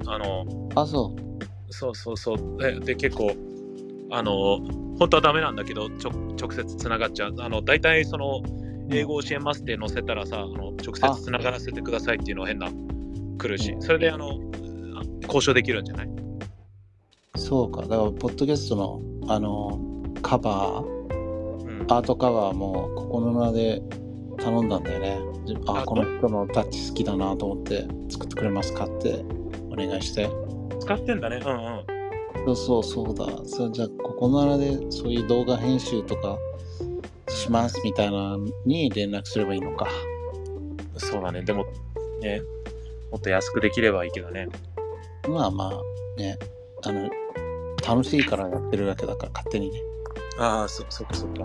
そうで結構本当はダメなんだけど直接つながっちゃう。だいたいその英語教えますって載せたらさ、直接つながらせてくださいっていうの変な来るし、それで交渉できるんじゃない？そうか。だからポッドキャストのカバー、アートカバーもここの名で頼んだんだよね。この人のタッチ好きだなと思って作ってくれますかってお願いして。使ってんだね。そうだ。それじゃあここならでそういう動画編集とかしますみたいなのに連絡すればいいのか。そうだね。でもね、もっと安くできればいいけどね。まあね、 楽しいからやってるわけだから勝手にね。 ああ、そっか。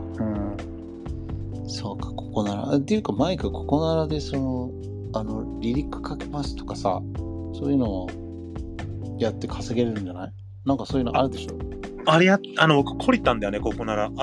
そうか、ここなら。っていうか、マイク、ここならで、リリックかけますとかさ、そういうのをやって稼げるんじゃない？なんかそういうのあるでしょ？ 僕、懲りたんだよね、ここなら。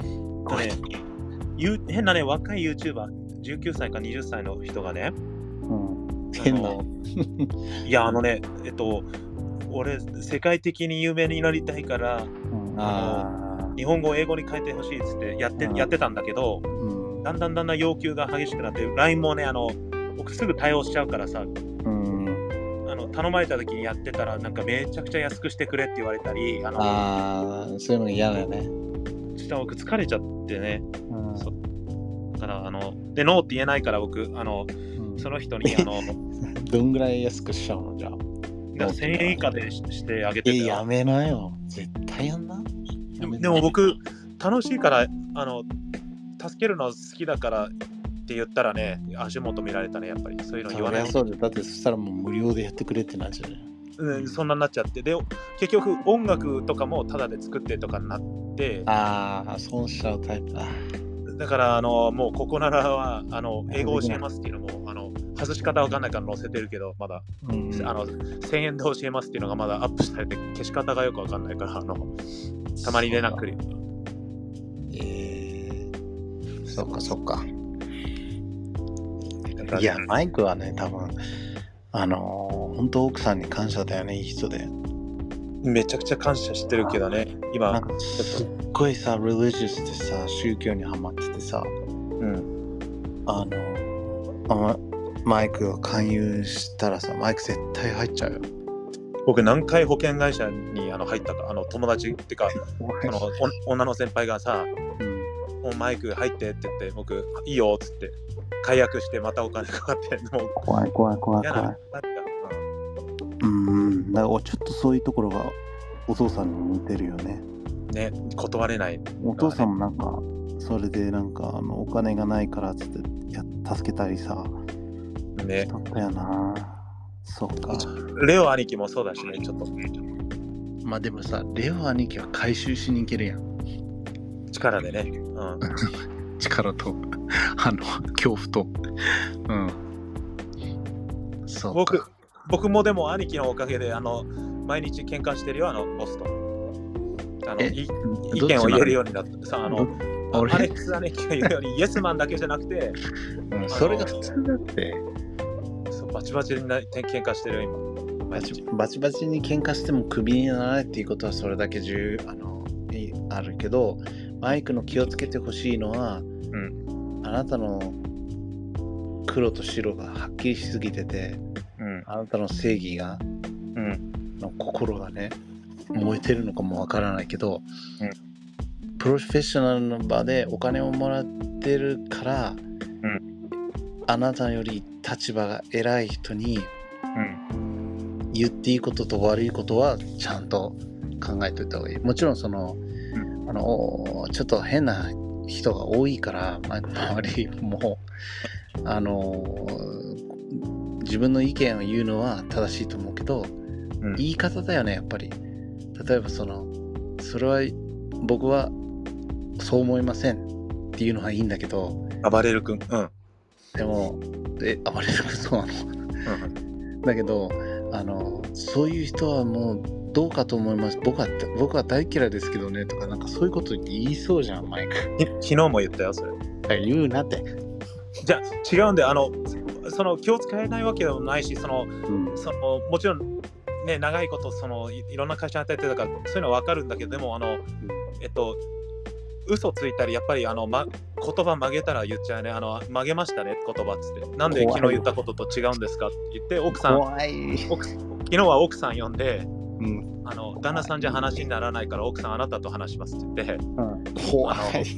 変なね、若い YouTuber、19歳か20歳の人がね、 変な。 いや、俺、世界的に有名になりたいから、日本語を英語に変えてほしいっつってやってたんだけど、だんだん要求が激しくなって、LINE もね、僕すぐ対応しちゃうからさ、頼まれた時にやってたら、なんかめちゃくちゃ安くしてくれって言われたり、 そういうの嫌だよね。 ちょっと僕疲れちゃってね。だから、で、ノーって言えないから僕、その人に、 どんぐらい安くしちゃうのじゃあ。 1000円以下でしてあげてたよ。 やめなよ。絶対やんな。 でも僕、楽しいから、助けるの好きだからって言ったらね、足元見られたね、やっぱり。そういうの言わない。 そうで、だってそしたらもう無料でやってくれってなっちゃうね。 そんなになっちゃって。で、結局音楽とかもタダで作ってとかになって。 そうしちゃうタイプだ。 だからもうここならは英語を教えますっていうのも外し方わかんないから載せてるけどまだ、1000円で教えますっていうのがまだアップされて消し方がよくわかんないからたまに連絡来るよ。 そっか。いや、マイクはね、多分本当奥さんに感謝だよね、いい人で。 めちゃくちゃ感謝してるけどね、今。 なんかすっごいさ、religious でさ、宗教にハマっててさ、マイクを勧誘したらさ、マイク絶対入っちゃうよ。 僕何回保険会社に入ったか、友達ってか女の先輩がさ、マイク入ってって言って、僕いいよっつって解約してまたお金かかってもう怖い。だからちょっとそういうところがお父さんに似てるよね。 ね、断れない。 お父さんもなんかそれでなんかお金がないからっつって助けたりさ。 ね。 だったよな。そうか。 レオ兄貴もそうだしね、ちょっと。 まあでもさ、レオ兄貴は回収しに行けるやん。 力でね。 力と恐怖と。そうか。 僕もでも兄貴のおかげで毎日喧嘩してるよ、ボスと。意見を言えるようになってさ、アレックス兄貴が言うようにイエスマンだけじゃなくて、 それが普通だって。 バチバチに喧嘩してるよ今。 バチバチに喧嘩してもクビにならないっていうことはそれだけあるけど、マイクの気をつけてほしいのは、あなたの黒と白がはっきりしすぎてて、あなたの正義が、の心がね燃えてるのかもわからないけど、プロフェッショナルの場でお金をもらってるから、あなたより立場が偉い人に、言っていいことと悪いことはちゃんと考えておいた方がいい。もちろんちょっと変な人が多いからマイクの周りも自分の意見を言うのは正しいと思うけど、言い方だよね、やっぱり。例えばそれは僕はそう思いませんっていうのはいいんだけど、 暴れる君、 でも暴れる君そうなの、だけどそういう人はもうどうかと思います、僕は大嫌いですけどねとか、なんかそういうこと言いそうじゃん、マイク。 昨日も言ったよそれ。 言うなって。 じゃあ違うんで、気を使えないわけでもないし、もちろんね、長いこといろんな会社に与えてたからそういうのは分かるんだけど、でも嘘ついたり、やっぱり言葉曲げたら言っちゃうね。曲げましたね言葉っつって、なんで昨日言ったことと違うんですかって言って、昨日は奥さん呼んで、旦那さんじゃ話にならないから奥さんあなたと話しますって言って、 怖い。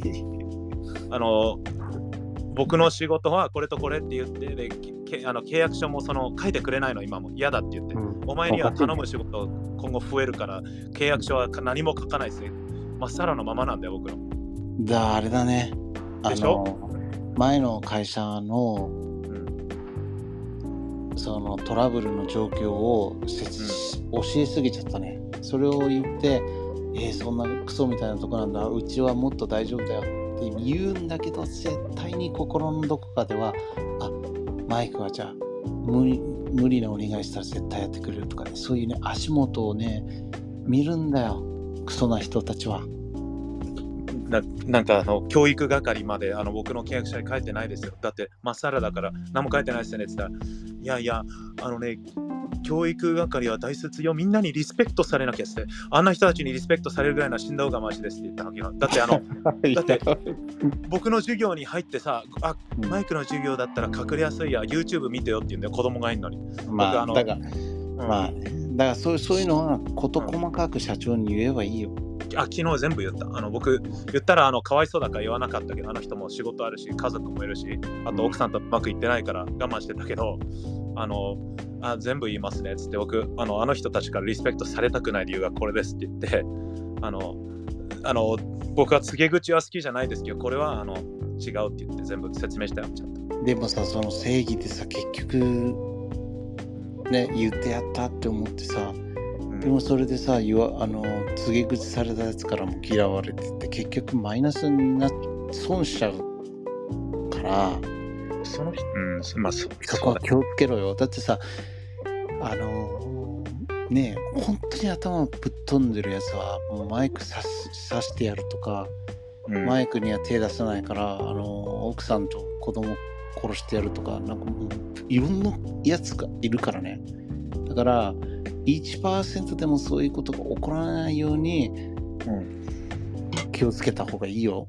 僕の仕事はこれとこれって言って、で契約書も書いてくれないの今も嫌だって言って、お前には頼む仕事今後増えるから契約書は何も書かないですよ。まっさらのままなんだよ僕の。 あれだね。 でしょ？ 前の会社の、トラブルの状況を教えすぎちゃったね。それを言ってそんなクソみたいなとこなんだ、うちはもっと大丈夫だよって言うんだけど、絶対に心のどこかでは、マイクはじゃあ無理なお願いしたら絶対やってくれるとかね、そういうね、足元をね、見るんだよ、クソな人たちは。 なんか教育係まで僕の契約書に書いてないですよ。だってまっさらだから何も書いてないですよねって言ったら、いや教育係は大切よ、みんなにリスペクトされなきゃって、あんな人たちにリスペクトされるぐらいな死んだ方がマシですって言ったわけよ。だって僕の授業に入ってさ、マイクの授業だったら隠れやすいや、 YouTube 見てよって言うんだよ、子供がいるのに。 だからそういうのは事細かく社長に言えばいいよ。 昨日全部言った。僕言ったらかわいそうだから言わなかったけど、あの人も仕事あるし家族もいるし、あと奥さんとうまくいってないから我慢してたけど、全部言いますねっつって、僕あの人たちからリスペクトされたくない理由がこれですって言って、僕は告げ口は好きじゃないですけど、これは違うって言って全部説明してやっちゃった。 でもさ、その正義でさ、結局ね、言ってやったって思ってさ、でもそれでさ、告げ口されたやつからも嫌われてて、結局マイナスに損しちゃうから、そこは気をつけろよ。だってさ、ねえ、本当に頭ぶっ飛んでるやつはもうマイク刺してやるとか、マイクには手出さないから奥さんと子供殺してやるとか、なんかもういろんなやつがいるからね。だから1% でもそういうことが起こらないように、気をつけた方がいいよ。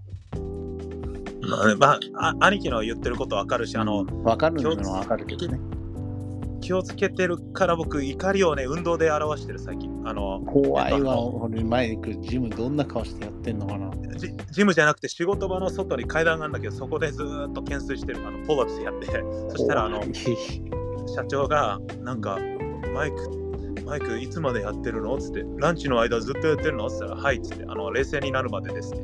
兄貴の言ってること分かるし、 分かるのは分かるけどね。 気をつけてるから僕怒りをね運動で表してる最近。 怖いわ。俺前行くジムどんな顔してやってんのかな。 ジムじゃなくて仕事場の外に階段があるんだけど、そこでずっと懸垂してる、ポーラップスやって、そしたら社長がなんかマイクいつまでやってるのつって、ランチの間ずっとやってるのつったら、はいっつって、冷静になるまでですって。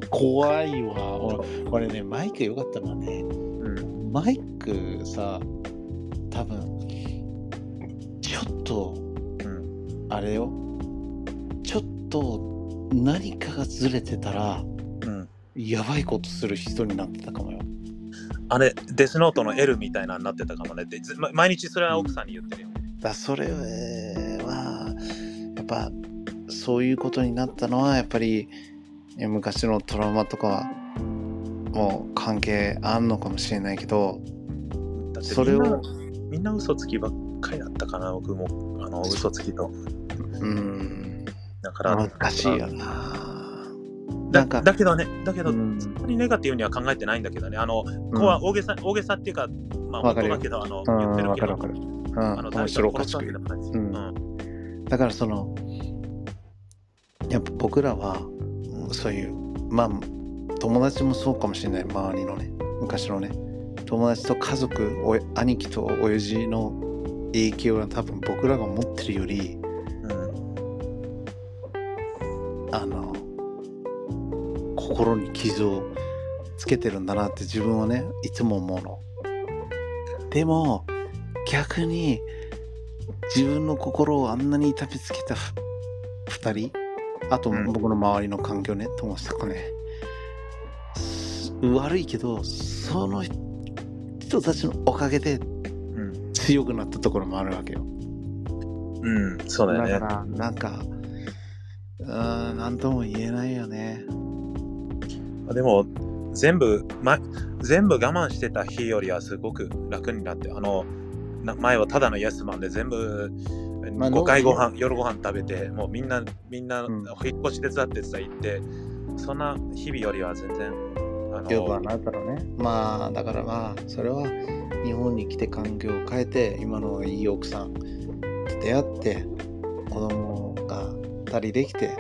怖いわ。俺ね、マイク良かったのはね、マイクさ、多分ちょっと、あれよ、ちょっと何かがずれてたら、やばいことする人になってたかもよ。 デスノートの L みたいなになってたかもねって、毎日それは奥さんに言ってるよ。 それはやっぱそういうことになったのはやっぱり昔のトラウマとかも関係あんのかもしれないけど、 だってそれをみんな嘘つきばっかりだったかな。僕も嘘つきとだから難しいよな。 だけどそんなにネガティブには考えてないんだけどね。子は大げさっていうか、本当だけど言ってるけど、 面白おかしく。だからやっぱ僕らはそういう友達もそうかもしれない、周りのね、昔のね友達と家族、兄貴と親父の影響は多分僕らが持ってるより、心に傷をつけてるんだなって自分はねいつも思うの。でも逆に自分の心をあんなに痛めつけた2人、あと僕の周りの環境ね、友達とかね、悪いけどその人たちのおかげで強くなったところもあるわけよ。 そうだよね。 だからなんかなんとも言えないよね。 でも全部我慢してた日よりはすごく楽になって、前はただのイエスマンで全部5回夜ご飯食べて、もうみんな引っ越し手伝ってさ行って、そんな日々よりは全然よくはないからね。だからそれは日本に来て環境を変えて、今のいい奥さんと出会って子供が2人できて、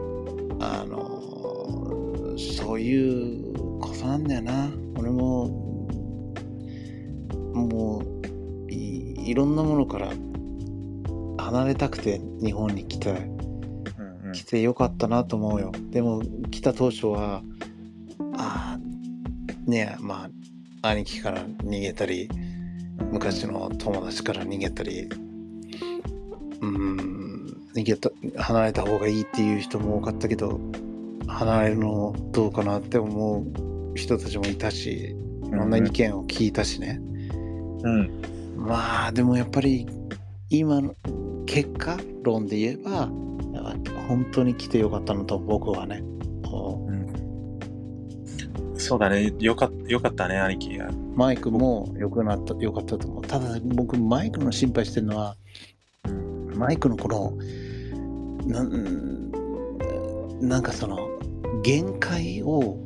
そういうことなんだよな。俺ももういろんなものから離れたくて日本に来てよかったなと思うよ。でも来た当初は兄貴から逃げたり、昔の友達から逃げたり、 離れた方がいいっていう人も多かったけど、離れるのどうかなって思う人たちもいたし、いろんな意見を聞いたしね。まあでもやっぱり今の結果論で言えば本当に来てよかったのと僕はね。 そうだね、よかったね、兄貴。 マイクもよかったと思う。ただ僕マイクの心配してるのは、マイクのこのなんかその限界を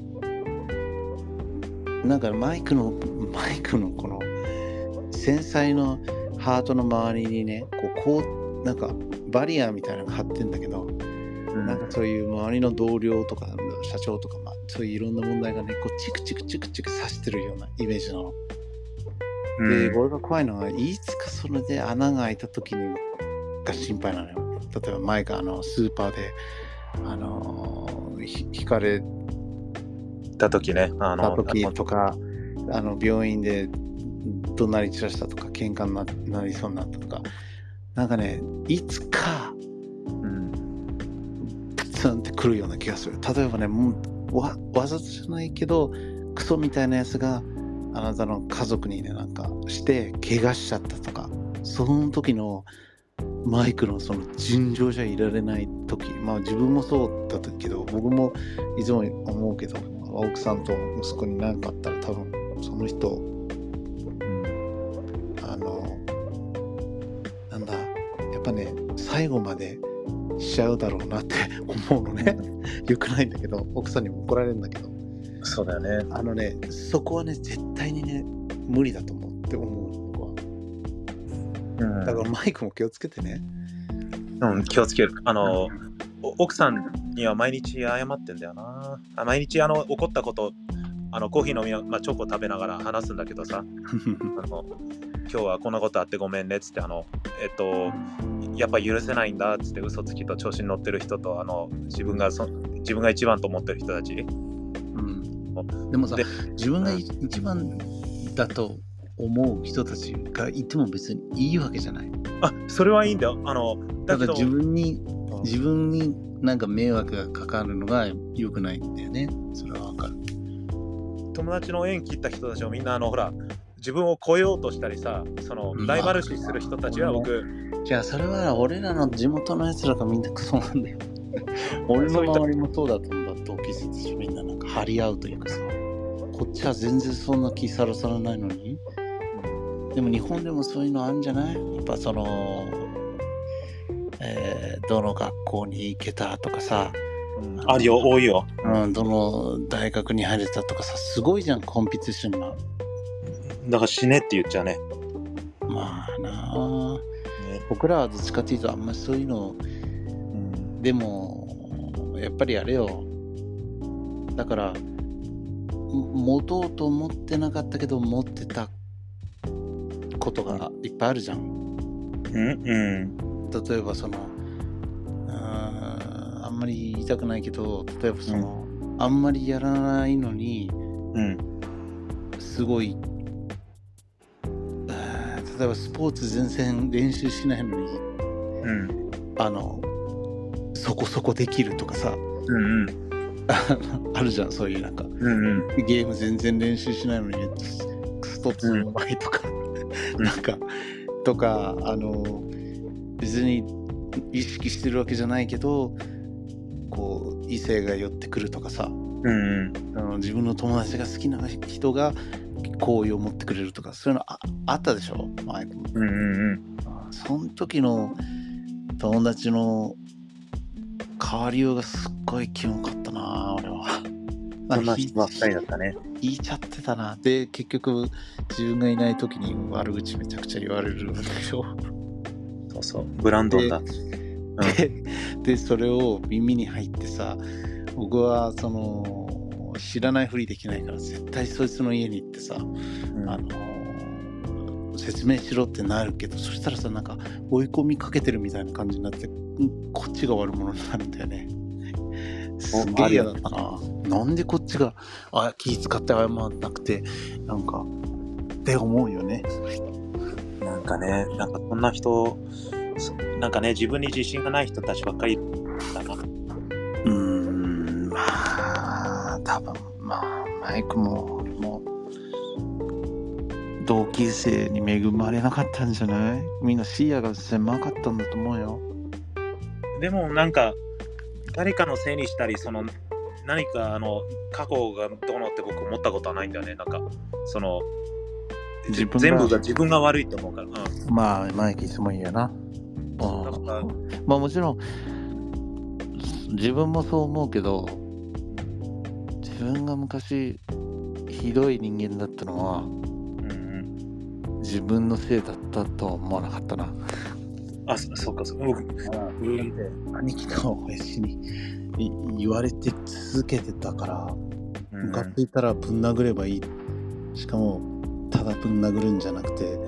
なんかマイクのこの繊細のハートの周りにねこうなんかバリアーみたいなのが張ってんだけど、なんかそういう周りの同僚とか社長とか、そういういろんな問題がねこうチクチク刺してるようなイメージなの。で、俺が怖いのはいつかそれで穴が開いた時にが心配なのよ。例えば前がスーパーで引かれた時ね、 とか病院で怒鳴り散らしたとか喧嘩になりそうになったとか、なんかねいつかプツンってくるような気がする。例えばねもうわざとじゃないけどクソみたいなやつがあなたの家族にねなんかして怪我しちゃったとか、その時のマイクのその尋常じゃいられない時、自分もそうだったけど、僕もいつも思うけど、奥さんと息子に何かあったら多分その人なんだやっぱね最後までしちゃうだろうなって思うのね。よくないんだけど、奥さんにも怒られるんだけど、 そうだよね。 そこはね絶対にね無理だと思って思う僕は。だからマイクも気をつけてね。 気をつける。奥さんには毎日謝ってんだよな。毎日怒ったことコーヒー飲み、チョコ食べながら話すんだけどさ今日はこんなことあってごめんねっつってやっぱ許せないんだっつって嘘つきと調子に乗ってる人と自分が一番と思ってる人たち、 でもさ自分が一番だと思う人たちがいても別にいいわけじゃない。 それはいいんだよ。 だけど自分になんか迷惑がかかるのが良くないんだよね。それは分かる。 友達の縁切った人たちをみんなほら自分を超えようとしたりさ、そのライバル視する人たちはじゃあそれは俺らの地元のやつらがみんなクソなんだよ。俺の周りもそうだったんだ。同期生たちみんななんか張り合うというかさ、こっちは全然そんな気さらさらないのに。でも日本でもそういうのあるんじゃない？やっぱその、どの学校に行けたとかさ、 あるよ、多いよ。 どの大学に入れたとかさ、すごいじゃん、コンピティションが。 だから死ねって言っちゃうね。 まあなあ、僕らはどっちかっていうとあんまりそういうの、でもやっぱりあれよ。だから持とうと思ってなかったけど持ってたことがいっぱいあるじゃん。例えばそのあんまり言いたくないけど、例えばその、あんまりやらないのに、すごい例えばスポーツ全然練習しないのに、そこそこできるとかさ、あるじゃん、そういうなんか、ゲーム全然練習しないのにストップうまいとか、なんかとか別に意識してるわけじゃないけどこう異性が寄ってくるとかさ、自分の友達が好きな人が好意を持ってくれるとか、そういうの あったでしょ前も。その時の友達の変わりようがすっごいキモかったな俺は。 そんな人ばっかりだったね。 言いちゃってたな。で結局自分がいない時に悪口めちゃくちゃ言われるんでしょ。 そうブランドンだ。 でそれを耳に入ってさ、僕はその知らないふりできないから絶対そいつの家に行ってさ、説明しろってなるけど、そしたらさなんか追い込みかけてるみたいな感じになってこっちが悪者になるんだよね。すげえ嫌だったな。なんでこっちが気使って謝らなくてなんかって思うよね。 なんかね、なんかそんな人なんかね、自分に自信がない人たちばっかりだな。 まあ、多分マイクも同級生に恵まれなかったんじゃない？みんな視野が狭かったんだと思うよ。 でもなんか誰かのせいにしたり、何か過去がどうのって僕思ったことはないんだよね。なんか全部が自分が悪いと思うから。 まあマイクいつもいいよな。まあもちろん自分もそう思うけど、自分が昔ひどい人間だったのは、自分のせいだったとは思わなかったな。 そうか。 兄貴の親父に言われて続けてたから、向かっていたらぶん殴ればいい。しかもただぶん殴るんじゃなくて、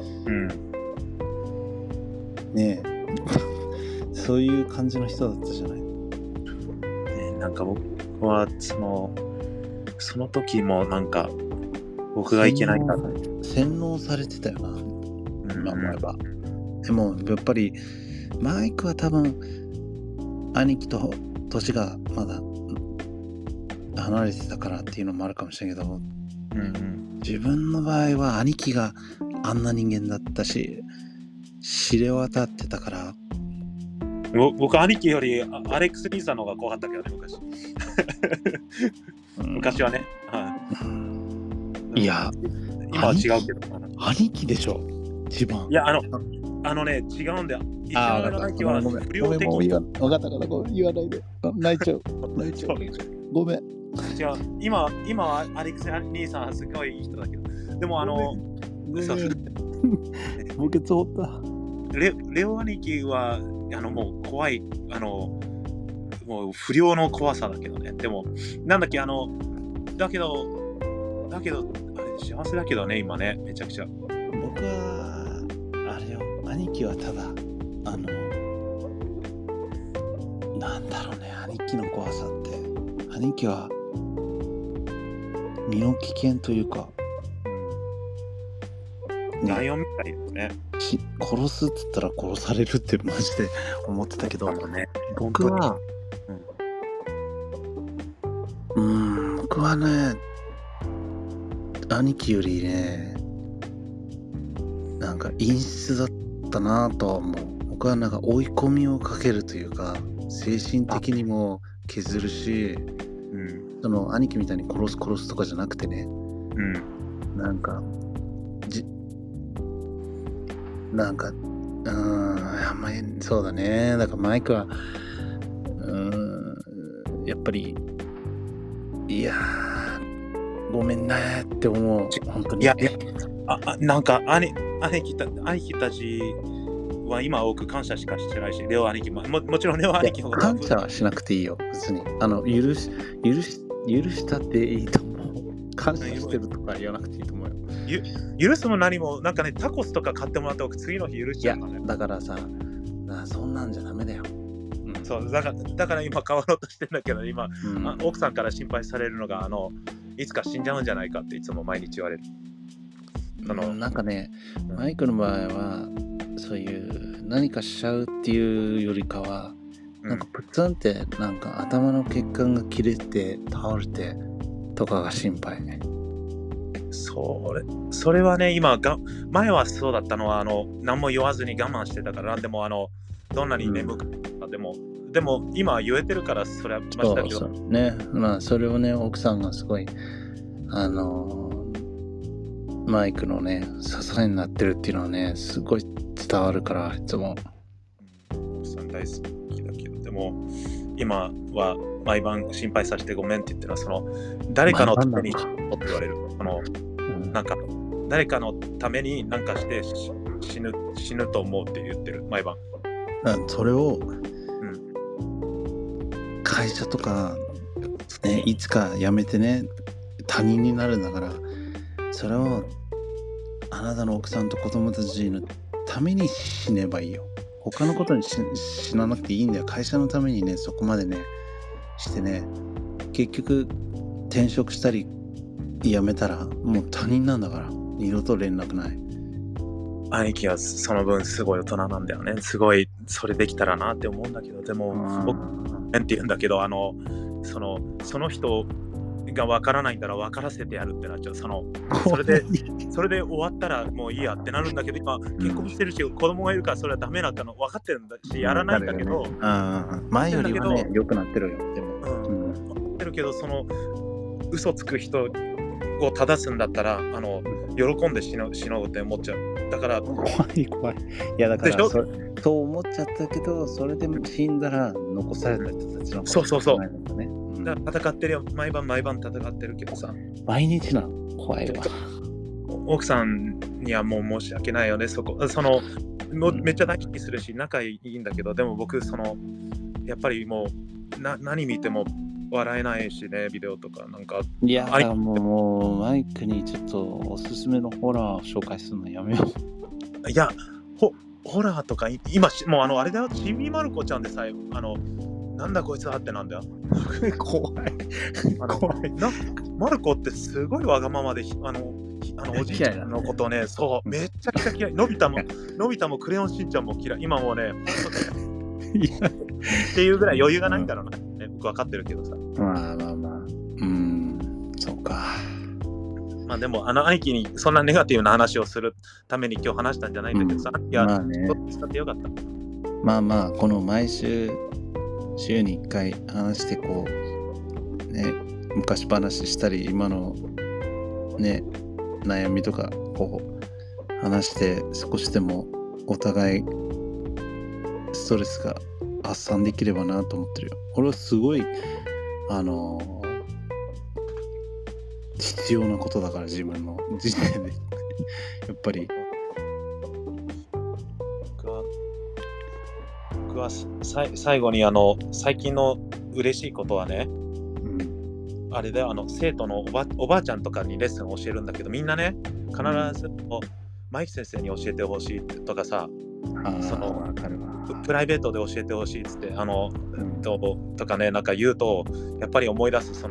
ねえそういう感じの人だったじゃない。 なんか僕はその時もなんか僕がいけないから洗脳されてたよな、今思えば。でもやっぱりマイクは多分兄貴と年がまだ離れてたからっていうのもあるかもしれないけど、自分の場合は兄貴があんな人間だったし知れ渡ってたから。 僕兄貴よりアレックス・リーさんの方が怖かったけどね、昔はね。いや今は違うけど、 兄貴でしょ一番。 いや違うんだよ。一番上の兄貴は不良的。 分かった言わないで。泣いちゃう。ごめん。 違う。今はアレックス・リーさんはすごいいい人だけど、でも墓穴掘った。 レオ兄貴はもう怖いもう不良の怖さだけどね。でもなんだっけだけどあれ幸せだけどね今ね、めちゃくちゃ。 僕はあれよ、兄貴はただなんだろうね、兄貴の怖さって、兄貴は身の危険というか、 ライオンみたいですね。 殺すっつったら殺されるってマジで思ってたけど、僕は僕はね、兄貴よりね、なんか陰湿だったなとは思う。僕はなんか追い込みをかけるというか、精神的にも削るし、兄貴みたいに殺すとかじゃなくてね、なんかあんまりそうだね。だからマイクはやっぱりごめんねって思う、本当に。 なんか兄貴たちは今多く感謝しかしてないし、レオ兄貴ももちろんレオ兄貴のことは感謝はしなくていいよ、別に。許したっていいと思う。感謝してるとか言わなくていいと思うよ。 許すも何も、なんかね、タコスとか買ってもらって次の日許しちゃうのね。 だからさ、そんなんじゃダメだよ。 そうだから今変わろうとしてんだけど、今、奥さんから心配されるのがいつか死んじゃうんじゃないかっていつも毎日言われる。 なんかね、マイクの場合はそういう何かしちゃうっていうよりかは、なんかプツンってなんか頭の血管が切れて倒れてとかが心配ね。 それはね、前はそうだったのは何も言わずに我慢してたから、でもどんなに眠くてでも今は言えてるから、それはマシだけど。 そうね、それをね、奥さんがすごいマイクのね支えになってるっていうのはね、すごい伝わるから、いつも。 奥さん大好きだけど、でも今は毎晩心配させてごめんって言ってるのは、誰かのためにって言われる。なんか誰かのために何かして死ぬと思うって言ってる、毎晩。 それを、会社とかね、いつか辞めてね、他人になるんだから、それをあなたの奥さんと子供たちのために死ねばいいよ。他のことに死ななくていいんだよ。会社のためにね、そこまでねしてね、結局転職したり辞めたらもう他人なんだから、二度と連絡ない。 兄貴はその分すごい大人なんだよね。すごいそれできたらなって思うんだけど、でも僕なんて言うんだけど、その人が分からないんだら分からせてやるってなっちゃう。それで終わったらもういいやってなるんだけど、今結婚してるし子供がいるからそれはダメだったの分かってるんだし、やらないんだけど、 前よりはね良くなってるよ。でも分かってるけど、嘘つく人を正すんだったら喜んで死のうって思っちゃう。だから怖い。いやだからそう思っちゃったけど、それでも死んだら残された人たちのそうね。 だから戦ってるよ。毎晩戦ってるけどさ。 毎日な怖いわ。 奥さんにはもう申し訳ないよね。めっちゃ大事にするし仲いいんだけど、でも僕やっぱりもう何見ても笑えないしね、ビデオとかなんか。 いやもうマイクにちょっとおすすめのホラーを紹介するのやめよう。いやホラーとか今もうあれだよ、ちびまる子ちゃんでさえなんだこいつはってなんだよ。 怖い。 マルコってすごいわがままでおじいちゃんのことね、そうめっちゃくちゃ嫌い。のび太もクレヨンしんちゃんも嫌い。今もうねっていうぐらい余裕がないんだろうな、ね、僕分かってるけどさ。 まあそうか。 まあでも兄貴にそんなネガティブな話をするために今日話したんじゃないんだけどさ、いやどっちだってよかった。 この毎週に1回話してこうね、昔話したり今のね悩みとかこう話して少しでもお互いストレスが発散できればなと思ってるよ。これはすごい必要なことだから、自分の人生でやっぱり僕は最後に最近の嬉しいことはね、あれだよ、生徒のおばあちゃんとかにレッスンを教えるんだけど、みんなね必ずマイク先生に教えてほしいとかさ、プライベートで教えてほしいっつってとかね、なんか言うとやっぱり思い出す。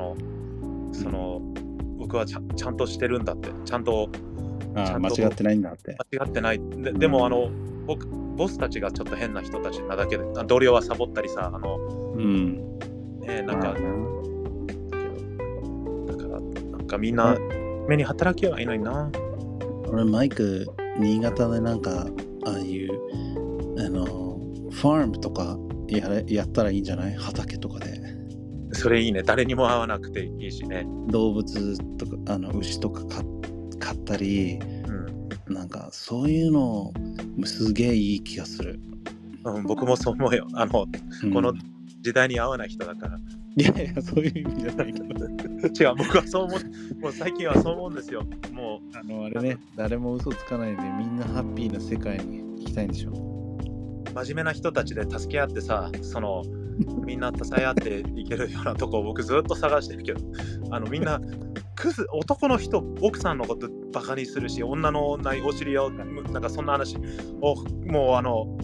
僕はちゃんとしてるんだって、ちゃんと間違ってないんだって。 間違ってない。でもボスたちがちょっと変な人たちなだけで、同僚はサボったりさ、なんか、だからなんかみんな目に働きはいいのにな。 俺マイク新潟でなんかああいうファームとかやったらいいんじゃない？畑とかで。 それいいね。誰にも会わなくていいしね。 動物とか牛とか飼ったり、なんかそういうのすげえいい気がする。 僕もそう思うよ。この時代に合わない人だから。 いやそういう意味じゃないけど。 違う、僕はそう思う。もう最近はそう思うんですよ。もうあれね、誰も嘘つかないでみんなハッピーな世界に行きたいんでしょ。 真面目な人たちで助け合ってさ、みんな支え合っていけるようなとこを僕ずっと探してるけど、みんな男の人奥さんのことバカにするし、女のないお尻をなんかそんな話をも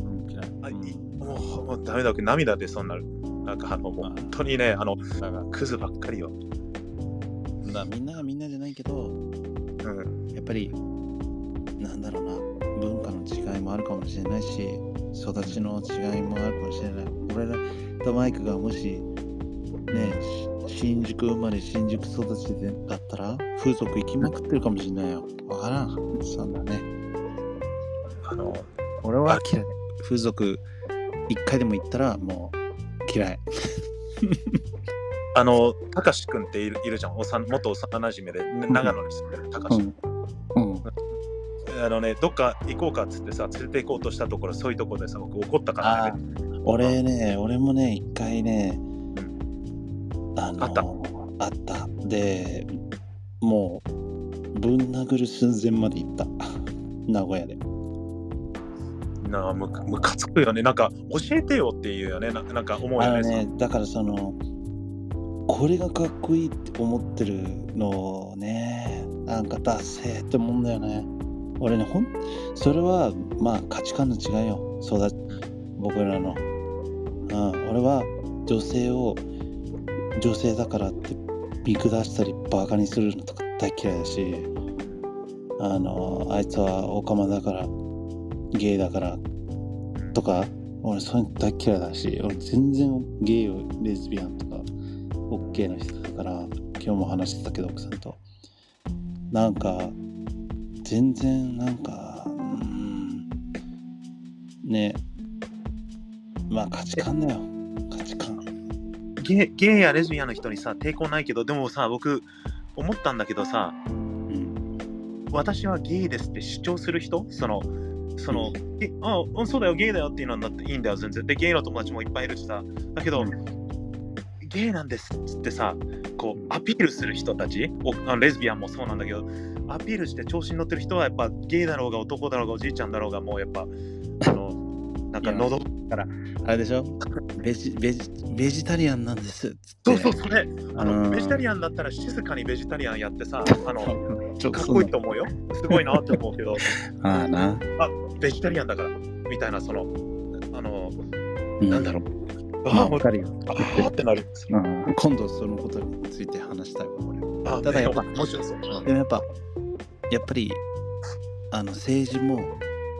うダメだけど涙でそうなる。なんかもう本当にねクズばっかりよ。 みんながみんなじゃないけど、やっぱりなんだろうな、文化の違いもあるかもしれないし、育ちの違いもあるかもしれない。俺らとマイクがもしね新宿生まれ新宿育ちだったら風俗行きまくってるかもしれないよ。わからん。そんなね。俺は嫌い。風俗一回でも行ったらもう嫌い。 たかしくんっているじゃん。元幼なじみで長野に住んでるたかし。どっか行こうかっつってさ、連れて行こうとしたところ、そういうところでさ、僕怒ったからね。 俺もね一回ね、 あった。 でもうぶん殴る寸前まで行った。名古屋で。 ムカつくよね。なんか教えてよっていうよね。なんか思うよね。 だからこれがかっこいいって思ってるのをね、なんかダセーって思うんだよね。俺ね、それはまあ価値観の違いよ。僕らの。俺は女性だからって見下したりバカにするのとか大嫌いだし、あいつはオカマだからゲイだからとか、俺そういうの大嫌いだし、俺全然ゲイをレズビアンとか OK な人だから、今日も話してたけど奥さんとなんか全然なんかね、まあ価値観だよ、価値観。 ゲイやレズビアンの人にさ抵抗ないけど、でもさ僕思ったんだけどさ、私はゲイですって主張する人、そうだよゲイだよっていうのだっていいんだよ全然。でゲイの友達もいっぱいいるしさ、だけど、ゲイなんですっつってさ、こうアピールする人たち、レズビアンもそうなんだけど、アピールして調子に乗ってる人はやっぱゲイだろうが男だろうがおじいちゃんだろうが、もうやっぱなんか喉からあれでしょ、ベジタリアンなんですっつって。 そうそれベジタリアンだったら静かにベジタリアンやってさ、かっこいいと思うよ、すごいなって思うけどベジタリアンだからみたいな、なんだろう、 わかるよってなるんですよ。 今度そのことについて話したいわ俺。ただやっぱもちろんそう。 でもやっぱり政治も、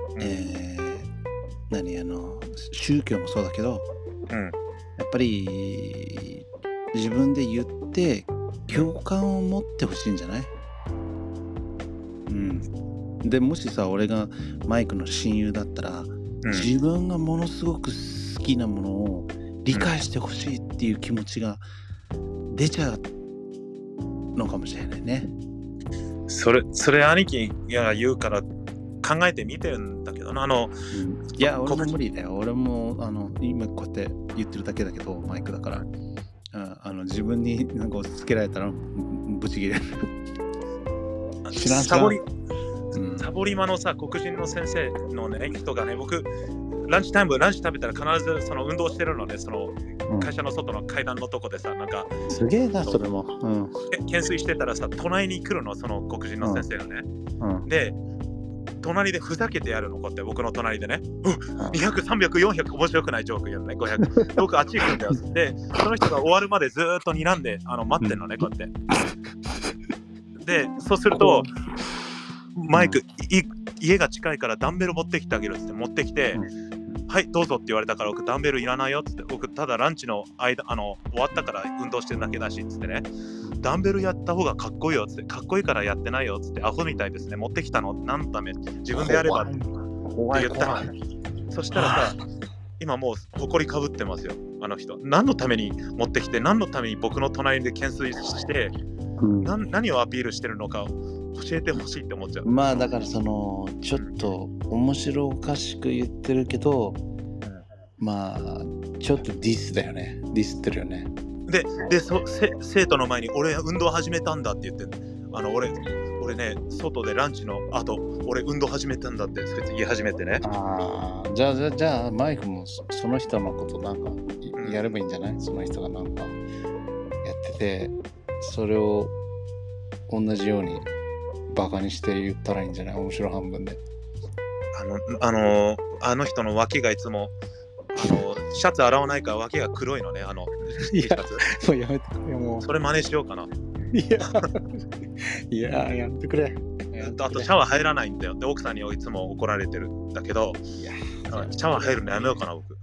宗教もそうだけど、やっぱり自分で言って共感を持ってほしいんじゃない？でもしさ、俺がマイクの親友だったら、自分がものすごく好きなものを理解してほしいっていう気持ちが出ちゃうのかもしれないね。それ兄貴が言うから考えてみてるんだけどな。 いや俺も無理だよ。俺も今こうやって言ってるだけだけど、マイクだから、自分になんか押し付けられたらブチ切れる。 サボリマのさ、黒人の先生のね人がね、僕ランチ食べたら必ずその運動してるので、その会社の外の階段のとこでさ、なんかすげえなそれも、 懸垂してたらさ、隣に来るの、その黒人の先生がね、で隣でふざけてやるの、こうやって僕の隣でね、200、300、400面白くないジョーク言うのね、500僕あっち行くんだよで、その人が終わるまでずっと睨んで待ってんのね、こうやってで、そうするとマイク、家が近いからダンベル持ってきてあげるっつって持ってきて、はいどうぞって言われたから、僕ダンベルいらないよっつって、僕ただランチの間終わったから運動してるだけだしっつってね、ダンベルやった方がかっこいいよっつって、かっこいいからやってないよっつって、アホみたいですね、持ってきたの何のため、自分でやればって言ったら、そしたらさ、今もう埃かぶってますよ、あの人。何のために持ってきて、何のために僕の隣で懸垂して、何をアピールしてるのか教えてほしいって思っちゃう。 まあだからちょっと面白おかしく言ってるけど、まあちょっとディスだよね。ディスってるよね。 で生徒の前に俺運動始めたんだって言って、俺ね外でランチの後俺運動始めたんだって言い始めてね。 じゃあマイクもその人のことなんかやればいいんじゃない？その人がなんかやってて、それを同じようにバカにして言ったらいいんじゃない？面白半分で。 あの人の脇がいつもシャツ洗わないから脇が黒いのね、 T シャツ。もうやめてくれよ、もう。 それ真似しようかな。 いややってくれ。 あとシャワー入らないんだよ。で奥さんにいつも怒られてるんだけど、シャワー入るのやめようかな僕。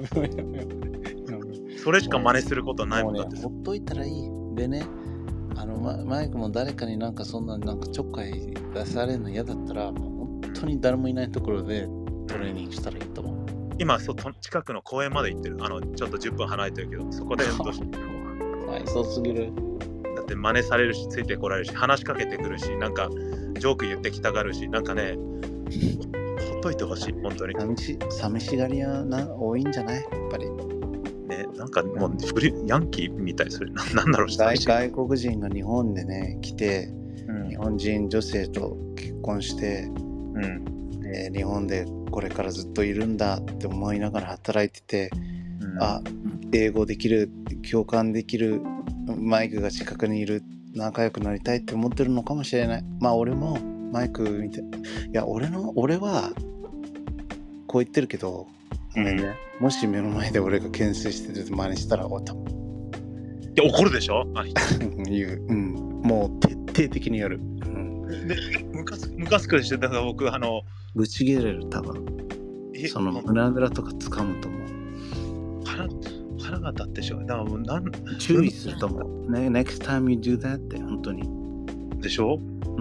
それしか真似することないもんだって。 ほっといたらいい。でね、マイクも誰かになんかそんななんかちょっかい出されるの嫌だったら、もう本当に誰もいないところでトレーニングしたらいいと思う。 今近くの公園まで行ってる。ちょっと10分離れてるけど、そこで運動してる。 そうすぎる。 だって真似されるし、ついてこられるし、話しかけてくるし、なんかジョーク言ってきたがるし、なんかね、ほっといてほしい、本当に。 寂しがり屋多いんじゃない？やっぱり。 ね、なんかもうヤンキーみたい、それなんだろう。 外国人が日本でね来て、日本人女性と結婚して、日本でこれからずっといるんだって思いながら働いてて、英語できる、共感できる、マイクが近くにいる、仲良くなりたいって思ってるのかもしれない。まあ俺もマイク見て、いや俺はこう言ってるけど、もし目の前で俺が懸垂してる真似したら終わった。 いや怒るでしょ？ 言う、もう徹底的にやる。 でムカつくでしょ。だから僕ぶち切れる多分。その胸ぐらとか掴むと思う。 腹が立ってしょ。だからもう注意すると思う。ね、next time you do that って本当に。 でしょ？ うん。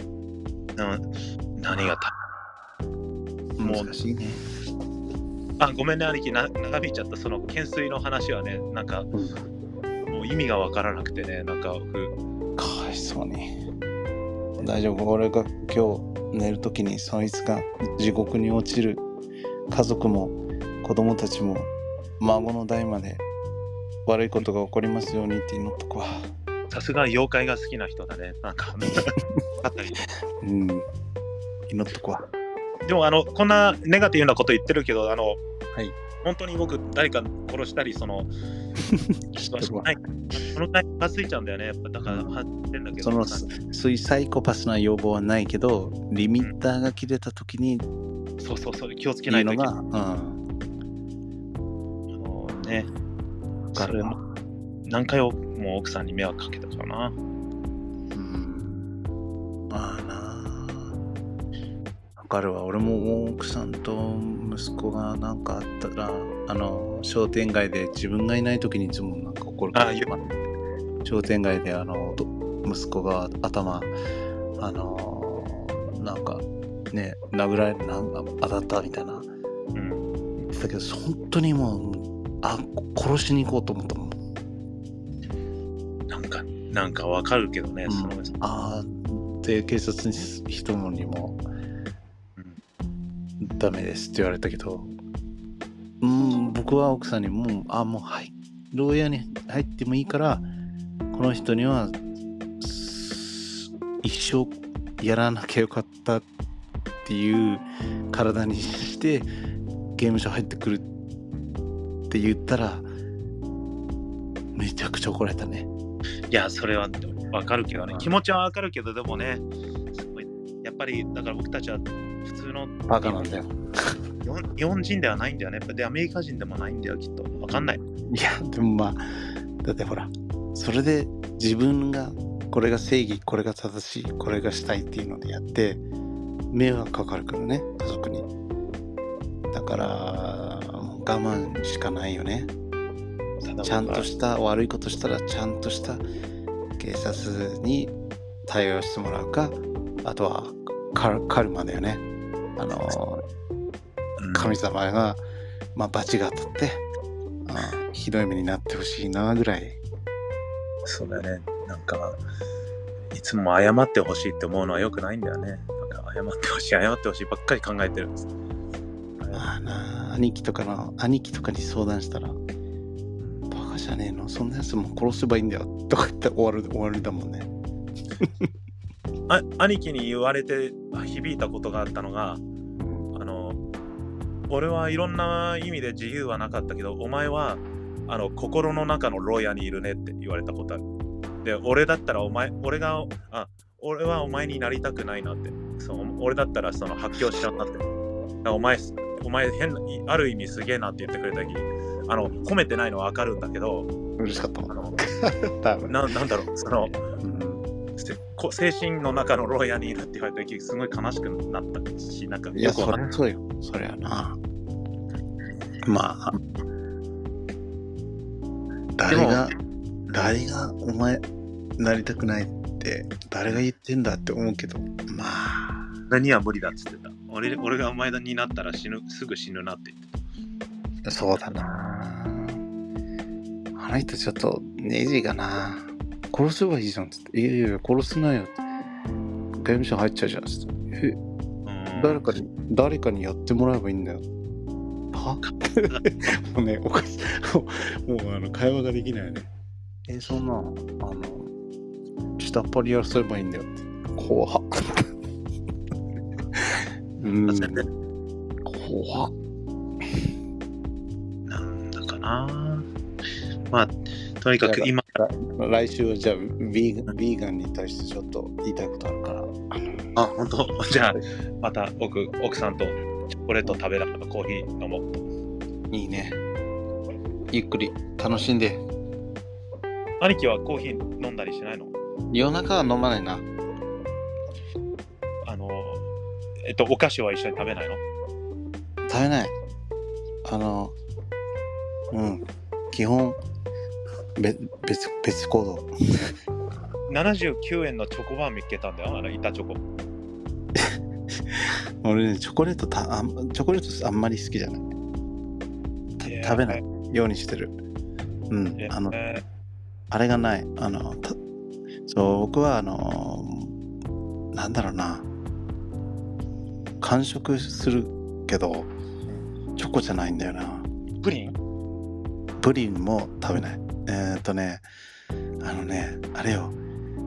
何が難しいね。 ごめんね兄貴、長引いちゃった。その懸垂の話はね、なんか、もう意味がわからなくてね、なんか僕かわいそうに。大丈夫。俺が今日寝るときにそいつが地獄に落ちる。家族も子供たちも孫の代まで悪いことが起こりますようにって祈っとくわ。 さすが妖怪が好きな人だね。なんかうん、祈っとくわ。でもこんなネガティブなこと言ってるけど、 はい、 本当に僕誰か殺したりそのそのタイプがついちゃうんだよね。やっぱだからってんだけど、 そういうサイコパスな要望はないけど、リミッターが切れたときに、 そう気をつけないといけない。ね、それも何回も奥さんに迷惑かけたからな。 まあな。わかるわ。俺も奥さんと息子がなんかあったら、商店街で自分がいないときにいつもなんか怒るから。商店街で息子が頭なんかね殴られる当たったみたいな。言ってたけど本当にもう殺しに行こうと思ったもん。 なんかわかるけどね。 で警察に人にも、ダメですって言われたけど、僕は奥さんにもう牢屋に入ってもいいからこの人には一生やらなきゃよかったっていう体にして刑務所入ってくるって言ったらめちゃくちゃ怒られたね。 いやそれはわかるけどね、気持ちはわかるけど、でもねやっぱりだから僕たちは普通のバカなんだよ。 日本人ではないんだよね。やっぱでアメリカ人でもないんだよきっと。わかんない。 いやでもだってほらそれで自分がこれが正義、これが正しい、これがしたいっていうのでやって迷惑かかるからね、家族に。だから我慢しかないよね。ちゃんとした悪いことしたらちゃんとした警察に対応してもらうか、あとはカルマだよね。神様が罰が当たってひどい目になってほしいなぐらい。 そうだね。なんかいつも謝ってほしいって思うのは良くないんだよね。なんか謝ってほしいばっかり考えてるんです。兄貴とかに相談したら、バカじゃねえの、そんなやつも殺せばいいんだよとか言って終わりだもんね。 兄貴に言われて響いたことがあったのが、俺はいろんな意味で自由はなかったけど、お前は心の中の牢屋にいるねって言われたことある。で、俺だったら俺はお前になりたくないなって。俺だったら発狂しちゃうなって。お前ある意味すげえなって言ってくれた時、褒めてないのは分かるんだけど、 嬉しかったなんだろう、精神の中の牢屋にいるって言われた時すごい悲しくなったし、なんかいやそりゃそうよ、そりゃな。誰がお前なりたくないって誰が言ってんだって思うけど、 何は無理だっつってた。俺がお前になったらすぐ死ぬなって言ってた。 そうだな。あの人ちょっとネジがな。殺せばいいじゃんっつって。いや殺すなよって。刑務所入っちゃうじゃんっつって。誰かにやってもらえばいいんだよ。はもうね、おかしい。もう会話ができないよね。そんな下っ端にやらせればいいんだよって。怖っ。怖っ。 なんだかな。とにかく今来週はじゃあビーガンに対してちょっと言いたいことあるから。 本当。じゃあまた奥さんとチョコレート食べながらコーヒー飲もう。 いいね。ゆっくり楽しんで。 兄貴はコーヒー飲んだりしないの？ 夜中は飲まないな。 お菓子は一緒に食べないの？ 食べない。基本、別行動。 79円のチョコバー見つけたんだよ、板チョコ。 俺ね、チョコレートあんまり好きじゃない。食べないようにしてる。あれがない。そう、僕はなんだろうな。完食するけど、チョコじゃないんだよな。 プリンも食べない。あれよ。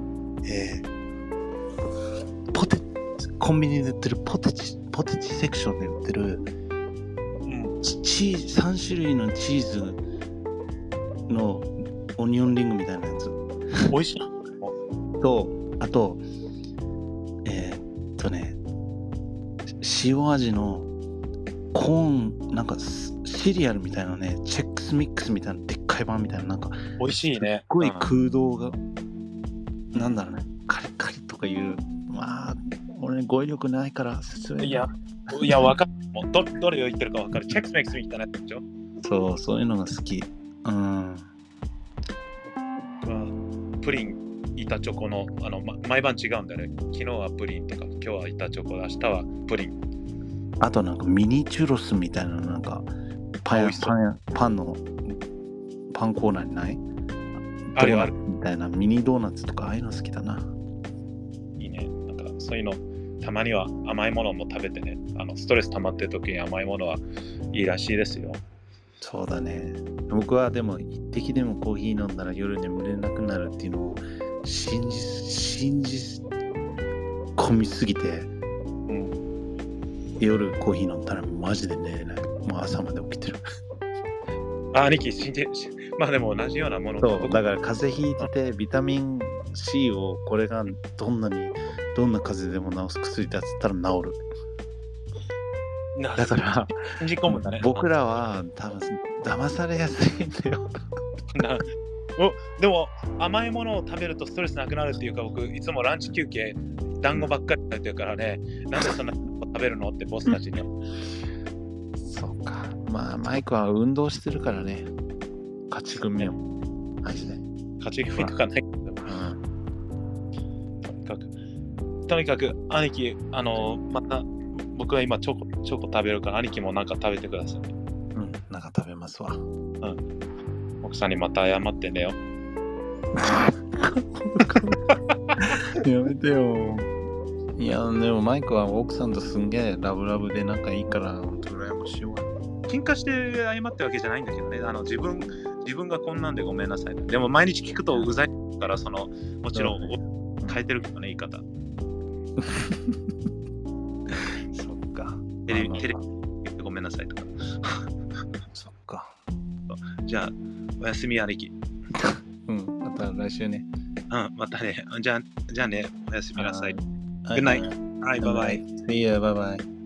コンビニで売ってるポテチセクションで売ってる、3種類のチーズのオニオンリングみたいなやつ。 美味しいと、あと、塩味のコーン、なんかシリアルみたいなね、チェックスミックスみたいなでっかい版みたいな、なんか美味しいね。 すっごい空洞が、なんだろうね、カリカリとかいう、まあ、俺語彙力ないから説明。 いや、わかる。もうどれを言ってるかわかる。チェックスミックスみたいなやつでしょ？ そういうのが好き。 プリン、板チョコの、毎晩違うんだよね。昨日はプリンとか、今日は板チョコ、明日はプリン。 あとなんかミニチュロスみたいな、なんかパンのパンコーナーにない？ あるある。 みたいなミニドーナツとか、ああいうの好きだな。 いいね。なんかそういうの、たまには甘いものも食べてね。ストレス溜まってる時に甘いものはいいらしいですよ。 そうだね。僕はでも一滴でもコーヒー飲んだら夜眠れなくなるっていうのを信じ込みすぎて、夜コーヒー飲んだらマジで寝れない。もう朝まで起きてる。 兄貴、まあでも同じようなもの。 そうだから風邪ひいててビタミン C をこれがどんな風邪でも治す薬だっつったら治る。だから信じ込むんだね。 僕らは多分騙されやすいんだよ。 でも甘いものを食べるとストレスなくなるっていうか、僕いつもランチ休憩団子ばっかり食べてるからね、なんでそんな食べるのってボスたちに。 そうか。まあマイクは運動してるからね。勝ち組よ。マジで。 勝ち組とかないけど。とにかく兄貴、また僕は今チョコ食べるから、兄貴もなんか食べてください。 なんか食べますわ。 奥さんにまた謝ってねよ。 やめてよ。いや、でもマイクは奥さんとすんげえラブラブで仲いいから、本当羨ましいわ。 喧嘩して謝ってわけじゃないんだけどね。自分がこんなんでごめんなさい。でも毎日聞くとうざいから、もちろん変えてるけどね、言い方。 そっか。 テレビごめんなさいとか。 そっか。 じゃあ、おやすみ兄貴。 また来週ね。 またね。じゃあね、おやすみなさい。Good night. Bye bye. See you. Bye bye.